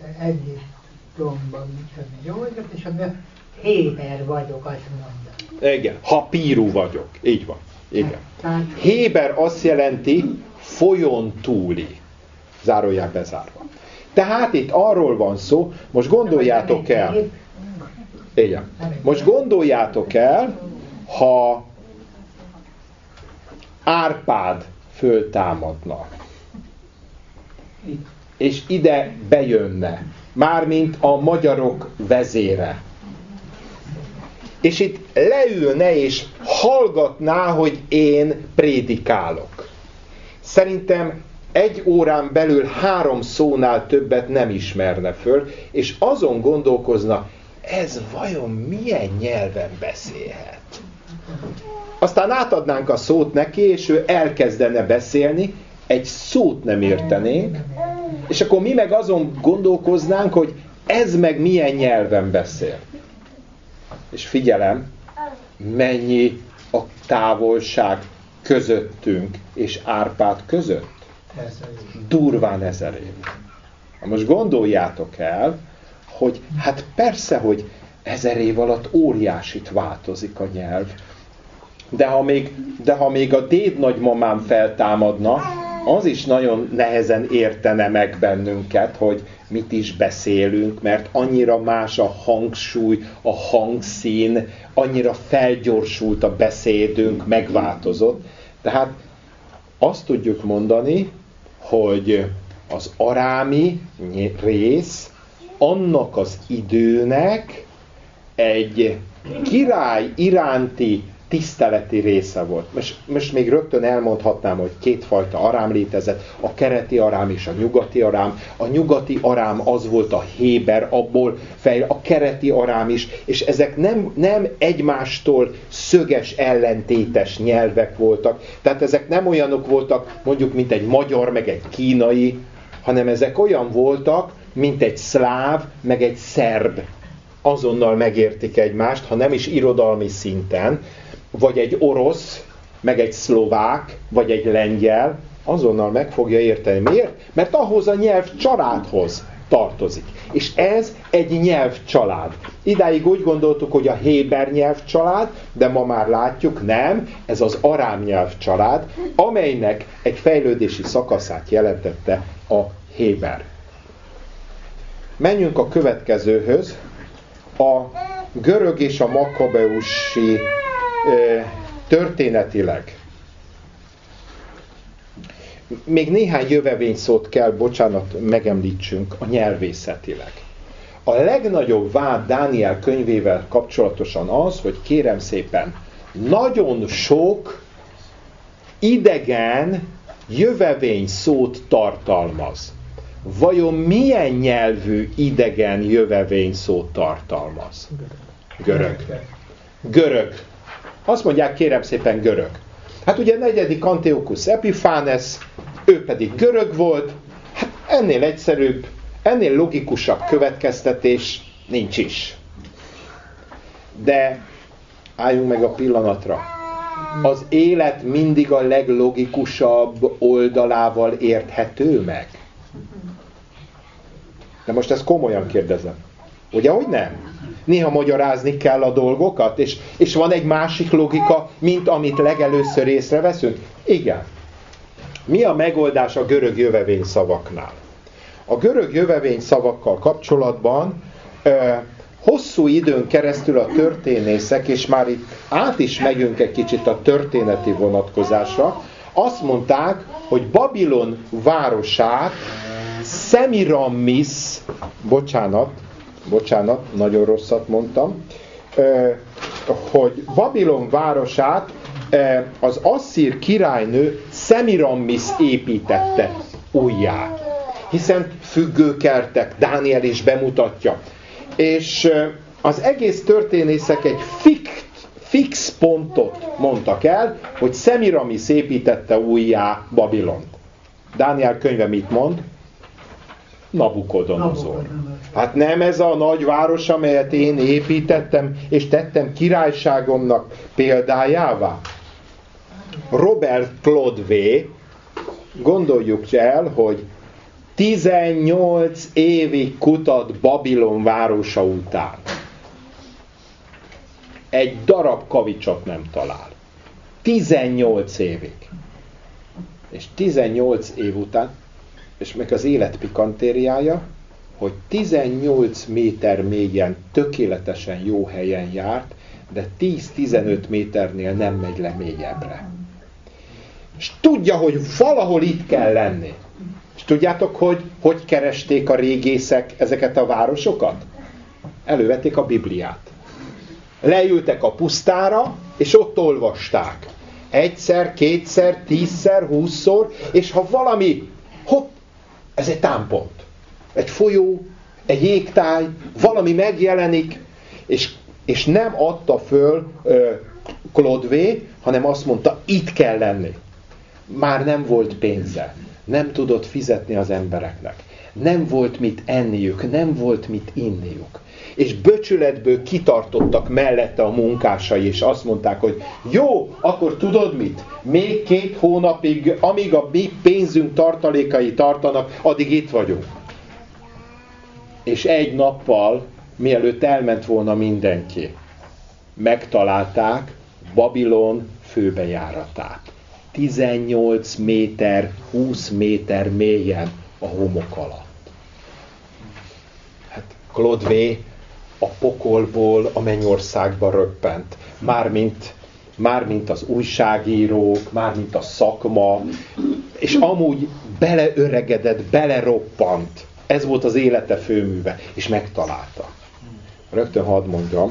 Egyiptomban jó, és ami héber vagyok, azt mondja. Igen, hapírú vagyok. Így van. Igen. Héber azt jelenti folyón túli. Zárójel bezárva. Tehát itt arról van szó, most gondoljátok el, igen, most gondoljátok el, ha Árpád föltámadna, és ide bejönne, mármint a magyarok vezére, és itt leülne és hallgatná, hogy én prédikálok. Szerintem egy órán belül három szónál többet nem ismerne föl, és azon gondolkozna, ez vajon milyen nyelven beszélhet? Aztán átadnánk a szót neki, és ő elkezdene beszélni, egy szót nem értenénk, és akkor mi meg azon gondolkoznánk, hogy ez meg milyen nyelven beszél. És figyelem, mennyi a távolság közöttünk és Árpád között? Durván ezer év. Most gondoljátok el, hogy hát persze, hogy ezer év alatt óriásit változik a nyelv. De ha még, de ha még a déd nagymamám feltámadna, az is nagyon nehezen értene meg bennünket, hogy mit is beszélünk, mert annyira más a hangsúly, a hangszín, annyira felgyorsult a beszédünk, megváltozott. Tehát azt tudjuk mondani, hogy Az arámi rész annak az időnek egy király iránti tiszteleti része volt. Most, most még rögtön elmondhatnám, hogy kétfajta arám létezett, a kereti arám és a nyugati arám. A nyugati arám az volt a héber, abból fejl, a kereti arám is, és ezek nem, nem egymástól szöges, ellentétes nyelvek voltak. Tehát ezek nem olyanok voltak, mondjuk, mint egy magyar, meg egy kínai, hanem ezek olyan voltak, mint egy szláv, meg egy szerb. Azonnal megértik egymást, ha nem is irodalmi szinten, vagy egy orosz, meg egy szlovák, vagy egy lengyel, azonnal meg fogja érteni. Miért? Mert ahhoz a nyelvcsaládhoz tartozik. És ez egy nyelvcsalád. Idáig úgy gondoltuk, hogy a héber nyelvcsalád, de ma már látjuk, nem, ez az arám nyelvcsalád, amelynek egy fejlődési szakaszát jelentette a héber. Menjünk a következőhöz. A görög és a makkabeusi történetileg. Még néhány jövevényszót kell, bocsánat, megemlítsünk a nyelvészetileg. A legnagyobb vád Dániel könyvével kapcsolatosan az, hogy kérem szépen, nagyon sok idegen jövevényszót tartalmaz. Vajon milyen nyelvű idegen jövevényszót tartalmaz? Görög. Görög. Azt mondják, kérem szépen, görög. Hát ugye negyedik Antiochus Epiphanes, ő pedig görög volt, hát ennél egyszerűbb, ennél logikusabb következtetés nincs is. De álljunk meg a pillanatra. Az élet mindig a leglogikusabb oldalával érthető meg. De most ezt komolyan kérdezem. Ugye, hogy nem? Néha magyarázni kell a dolgokat, és, és van egy másik logika, mint amit legelőször észreveszünk? Igen. Mi a megoldás a görög jövevényszavaknál? A görög jövevényszavakkal kapcsolatban eh, hosszú időn keresztül a történészek, és már itt át is megyünk egy kicsit a történeti vonatkozásra, azt mondták, hogy Babilon városát Szemiramis, bocsánat, bocsánat, nagyon rosszat mondtam, hogy Babilon városát az asszír királynő Szemiramis építette újjá. Hiszen függőkertek, Dániel is bemutatja. És az egész történészek egy fix, fix pontot mondtak el, hogy Szemiramis építette újjá Babilont. Dániel könyve mit mond? Nabukodonozor. Hát nem ez a nagyváros, amelyet én építettem, és tettem királyságomnak példájává? Robert Clodvé, gondoljuk el, hogy tizennyolc évig kutat Babilon városa után. Egy darab kavicsot nem talál. tizennyolc évig. És tizennyolc év után, és meg az élet pikantériája, hogy tizennyolc méter mélyen tökéletesen jó helyen járt, de tíz-tizenöt méternél nem megy le mélyebbre. És tudja, hogy valahol itt kell lenni. És tudjátok, hogy hogy keresték a régészek ezeket a városokat? Elővették a Bibliát. Leültek a pusztára, és ott olvasták. Egyszer, kétszer, tízszer, húszszor, és ha valami, hopp, ez egy támpont. Egy folyó, egy jégtáj, valami megjelenik, és, és nem adta föl ö, Clodvé, hanem azt mondta, itt kell lenni. Már nem volt pénze. Nem tudott fizetni az embereknek. Nem volt mit enniük, nem volt mit inniuk. És böcsületből kitartottak mellette a munkásai, és azt mondták, hogy jó, akkor tudod mit? Még két hónapig, amíg a mi pénzünk tartalékai tartanak, addig itt vagyunk. És egy nappal, mielőtt elment volna mindenki, megtalálták Babilon főbejáratát. tizennyolc méter, húsz méter mélyen a homok alatt. Hát Clodvé a pokolból a mennyországba röppent. Mármint, mármint az újságírók, mármint a szakma, és amúgy beleöregedett, beleroppant. Ez volt az élete főműve, és megtalálta. Rögtön hadd mondjam,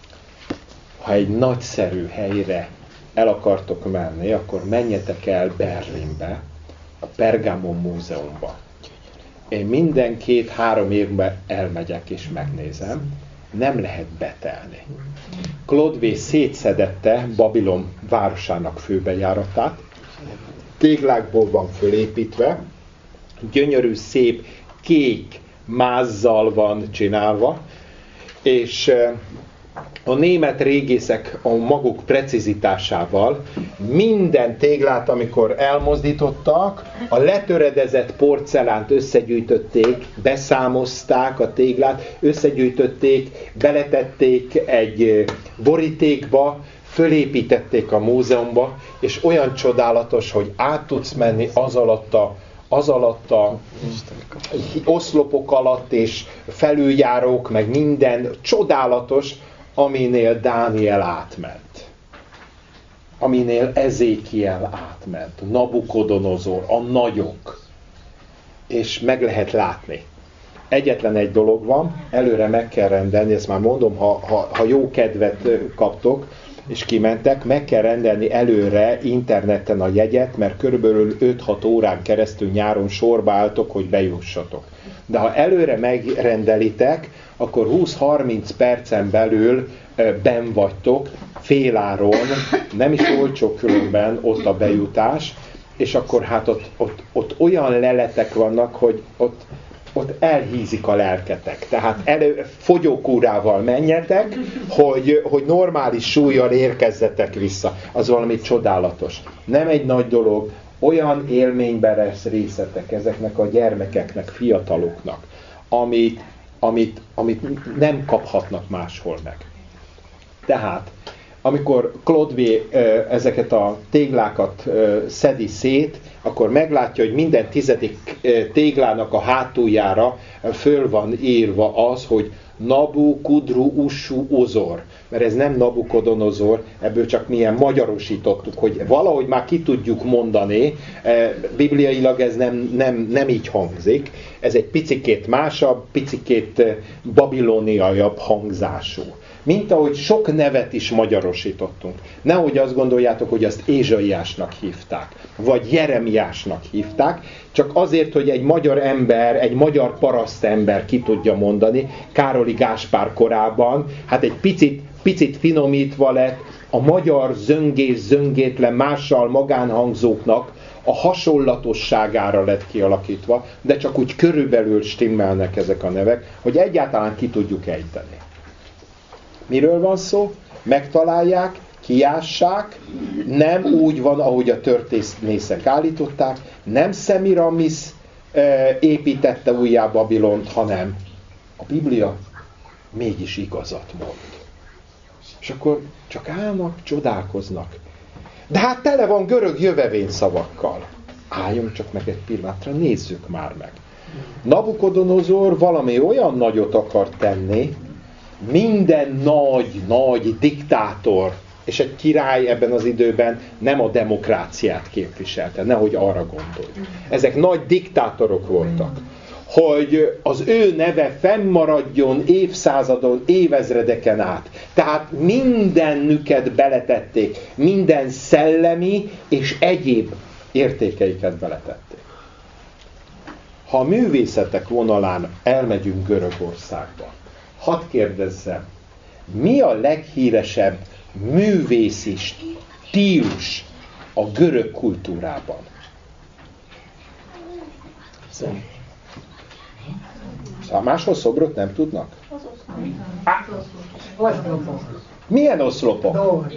ha egy nagyszerű helyre el akartok menni, akkor menjetek el Berlinbe, a Pergamon múzeumba. Én minden két-három évben elmegyek és megnézem, nem lehet betelni. Claude W. szétszedette Babilon városának főbejáratát, téglákból van fölépítve, gyönyörű, szép, kék mázzal van csinálva, és a német régészek a maguk precizitásával minden téglát, amikor elmozdítottak, a letöredezett porcelánt összegyűjtötték, beszámozták a téglát, összegyűjtötték, beletették egy borítékba, fölépítették a múzeumba, és olyan csodálatos, hogy át tudsz menni az alatt a az alatt a oszlopok alatt, és felüljárók, meg minden csodálatos, aminél Dániel átment. Aminél Ezékiel átment. Nabukodonozor, a nagyok. És meg lehet látni. Egyetlen egy dolog van, előre meg kell rendelni, ezt már mondom, ha, ha, ha jó kedvet kaptok, és kimentek, meg kell rendelni előre interneten a jegyet, mert körülbelül öt-hat órán keresztül nyáron sorba álltok, hogy bejussatok. De ha előre megrendelitek, akkor húsz-harminc percen belül benn vagytok, féláron, nem is olcsó különben ott a bejutás, és akkor hát ott, ott, ott olyan leletek vannak, hogy ott, ott elhízik a lelketek. Tehát elő, fogyókúrával menjetek, hogy, hogy normális súllyal érkezzetek vissza. Az valami csodálatos. Nem egy nagy dolog, olyan élményben lesz részetek ezeknek a gyermekeknek, fiataloknak, amit, amit, amit nem kaphatnak máshol meg. Tehát, amikor Claude W. ezeket a téglákat szedi szét, akkor meglátja, hogy minden tizedik téglának a hátuljára föl van írva az, hogy Nabu-kudru-ussu-ozor. Mert ez nem Nabukodonozor, ebből csak milyen magyarosítottuk, hogy valahogy már ki tudjuk mondani, bibliailag ez nem, nem, nem így hangzik. Ez egy picikét másabb, picikét babiloniaiabb hangzású. Mint ahogy sok nevet is magyarosítottunk. Nehogy azt gondoljátok, hogy azt Ézsaiásnak hívták, vagy Jeremiásnak hívták, csak azért, hogy egy magyar ember, egy magyar parasztember ki tudja mondani, Károli Gáspár korában, hát egy picit, picit finomítva lett a magyar zöngés, zöngétlen, mással magánhangzóknak a hasonlatosságára lett kialakítva, de csak úgy körülbelül stimmelnek ezek a nevek, hogy egyáltalán ki tudjuk ejteni. Miről van szó? Megtalálják, kiássák, nem úgy van, ahogy a történészek állították, nem Szemiramis e, építette újjá Babilont, hanem a Biblia mégis igazat mond. És akkor csak állnak, csodálkoznak. De hát tele van görög jövevény szavakkal. Álljunk csak meg egy pillanatra, nézzük már meg. Nabukodonozor valami olyan nagyot akar tenni, minden nagy, nagy diktátor, és egy király ebben az időben nem a demokráciát képviselte, nehogy arra gondolj. Ezek nagy diktátorok voltak, hogy az ő neve fennmaradjon évszázadon, évezredeken át. Tehát mindennüket beletették, minden szellemi és egyéb értékeiket beletették. Ha a művészetek vonalán elmegyünk Görögországba, hadd kérdezzem, mi a leghíresebb művészi stílus a görög kultúrában? Szóval máshol szobrot nem tudnak? Oszlopok. Milyen oszlopok?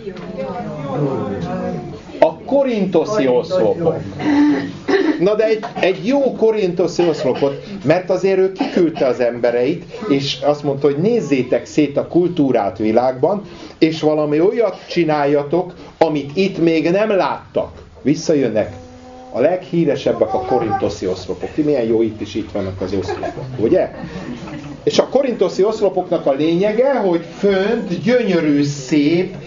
A korintoszi oszlopok. Na de egy, egy jó korintoszi oszlopot, mert azért ő kiküldte az embereit, és azt mondta, hogy nézzétek szét a kultúrát világban, és valami olyat csináljatok, amit itt még nem láttak. Visszajönnek. A leghíresebbek a korintoszi oszlopok. Ti milyen jó, itt is itt vannak az oszlopok, ugye? És a korintoszi oszlopoknak a lényege, hogy fönt gyönyörű, szép,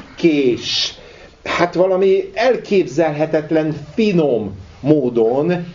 csipkés, hát valami elképzelhetetlen finom módon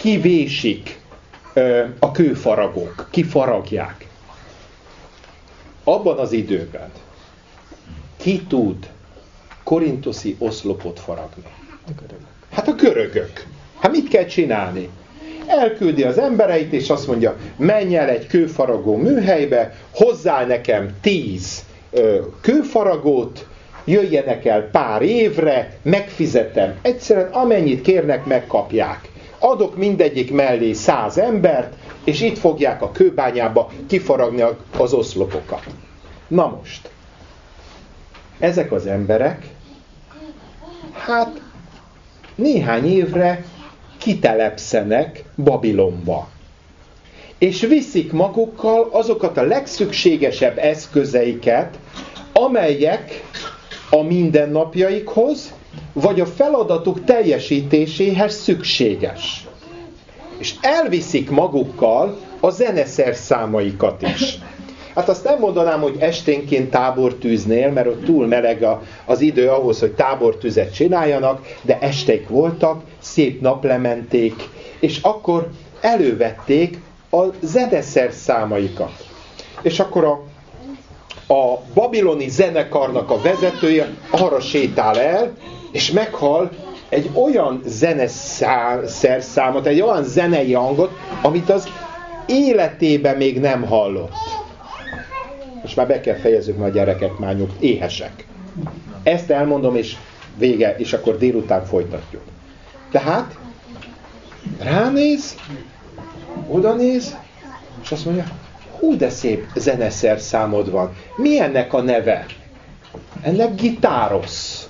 kivésik ö, a kőfaragók, kifaragják. Abban az időben ki tud korinthoszi oszlopot faragni? Hát a görögök. Hát mit kell csinálni? Elküldi az embereit, és azt mondja, menj el egy kőfaragó műhelybe, hozzál nekem tíz ö, kőfaragót, jöjjenek el pár évre, megfizetem. Egyszerűen amennyit kérnek, megkapják. Adok mindegyik mellé száz embert, és itt fogják a kőbányába kifaragni az oszlopokat. Na most, ezek az emberek, hát néhány évre kitelepszenek Babilonba. És viszik magukkal azokat a legszükségesebb eszközeiket, amelyek a mindennapjaikhoz, vagy a feladatuk teljesítéséhez szükséges. És elviszik magukkal a zeneszerszámaikat is. Hát azt nem mondanám, hogy esténként tábortűznél, mert ott túl meleg a, az idő ahhoz, hogy tábortüzet csináljanak, de esték voltak, szép naplementék, és akkor elővették a zeneszerszámaikat. És akkor a, a babiloni zenekarnak a vezetője arra sétál el, és meghall egy olyan zeneszerszámot, egy olyan zenei hangot, amit az életében még nem hallott. Most már be kell fejezzük, mert a gyerekek már nyugt, éhesek. Ezt elmondom, és vége, és akkor délután folytatjuk. Tehát ránéz, oda néz, és azt mondja, hú, de szép zeneszerszámod van. Mi ennek a neve? Ennek gitárosz.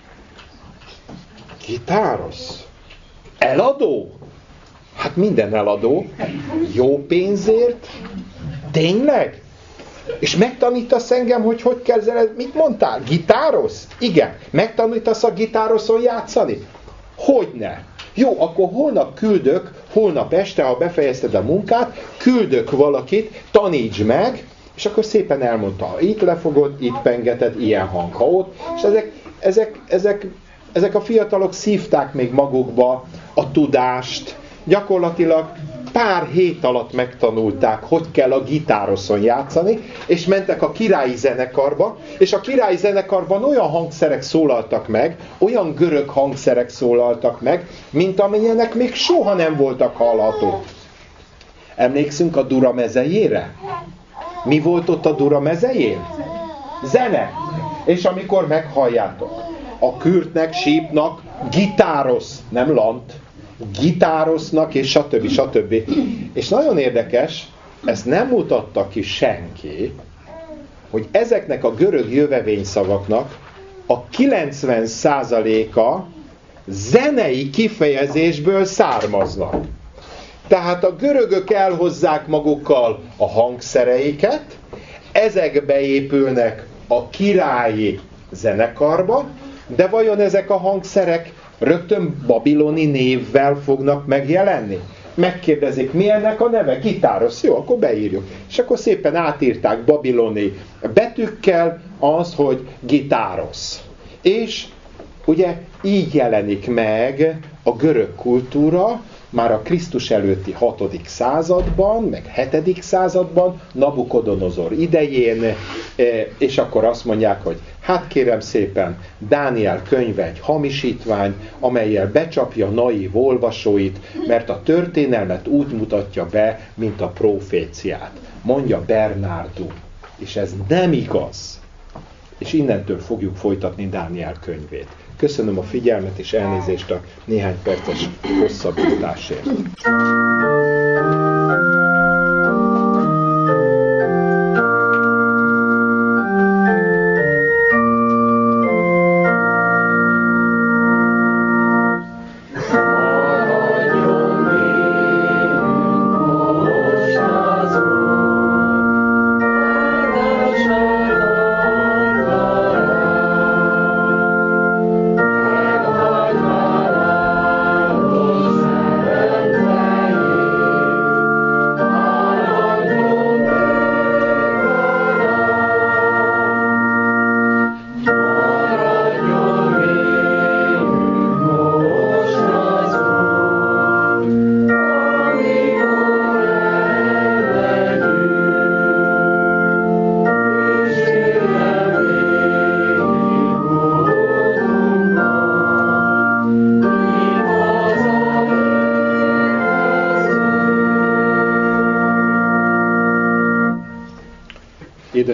Gitárosz? Eladó? Hát minden eladó. Jó pénzért? Tényleg? És megtanítasz engem, hogy hogy kell zened? Mit mondtál? Gitárosz? Igen. Megtanítasz a gitároszon játszani? Hogyne. Jó, akkor holnap küldök, holnap este, ha befejezted a munkát, küldök valakit, tanítsd meg, és akkor szépen elmondta, ha itt lefogod, itt pengeted, ilyen hang, ha ott, és ezek, ezek, ezek, ezek a fiatalok szívták még magukba a tudást, gyakorlatilag pár hét alatt megtanulták, hogy kell a gitároszon játszani, és mentek a királyi zenekarba, és a királyi zenekarban olyan hangszerek szólaltak meg, olyan görög hangszerek szólaltak meg, mint amilyenek még soha nem voltak hallhatók. Emlékszünk a Dura mezejére? Mi volt ott a Dura mezején? Zene. És amikor meghalljátok, a kürtnek, sípnak gitárosz, nem lant, gitárosznak, és stb. stb. És nagyon érdekes, ezt nem mutatta ki senki, hogy ezeknek a görög jövevényszavaknak a kilencven százaléka zenei kifejezésből származnak. Tehát a görögök elhozzák magukkal a hangszereiket, ezek beépülnek a királyi zenekarba, de vajon ezek a hangszerek rögtön babiloni névvel fognak megjelenni? Megkérdezik, mi ennek a neve? Gitárosz. Jó, akkor beírjuk. És akkor szépen átírták babiloni betűkkel az, hogy gitárosz. És ugye így jelenik meg a görög kultúra, már a Krisztus előtti hatodik században, meg hetedik században, Nabukodonozor idején, és akkor azt mondják, hogy hát kérem szépen, Dániel könyve egy hamisítvány, amellyel becsapja naív olvasóit, mert a történelmet úgy mutatja be, mint a proféciát. Mondja Bernardo. És ez nem igaz. És innentől fogjuk folytatni Dániel könyvét. Köszönöm a figyelmet és elnézést a néhány perces hosszabbításért. Amen.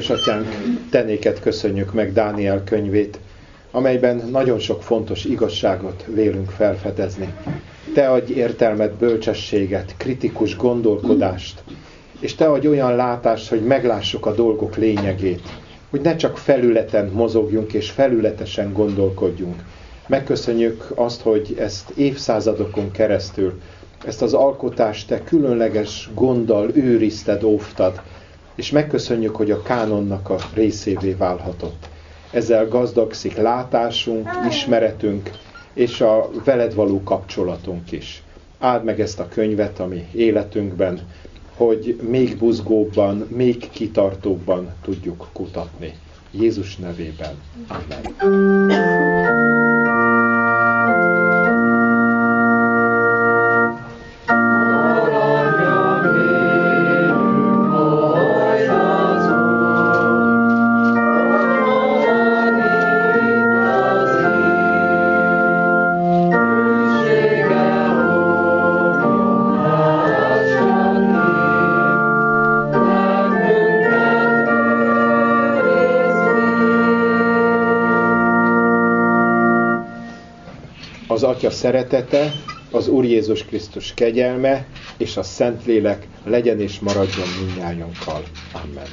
Édesatyánk, te néked köszönjük meg Dániel könyvét, amelyben nagyon sok fontos igazságot vélünk felfedezni. Te adj értelmet, bölcsességet, kritikus gondolkodást, és te adj olyan látást, hogy meglássuk a dolgok lényegét, hogy ne csak felületen mozogjunk és felületesen gondolkodjunk. Megköszönjük azt, hogy ezt évszázadokon keresztül, ezt az alkotást te különleges gonddal őrizted, óvtad, és megköszönjük, hogy a kánonnak a részévé válhatott. Ezzel gazdagszik látásunk, ismeretünk, és a veled való kapcsolatunk is. Áld meg ezt a könyvet a mi életünkben, hogy még buzgóbban, még kitartóbban tudjuk kutatni. Jézus nevében. Amen. Az Atya szeretete, az Úr Jézus Krisztus kegyelme és a Szentlélek legyen és maradjon mindnyájunkkal. Amen.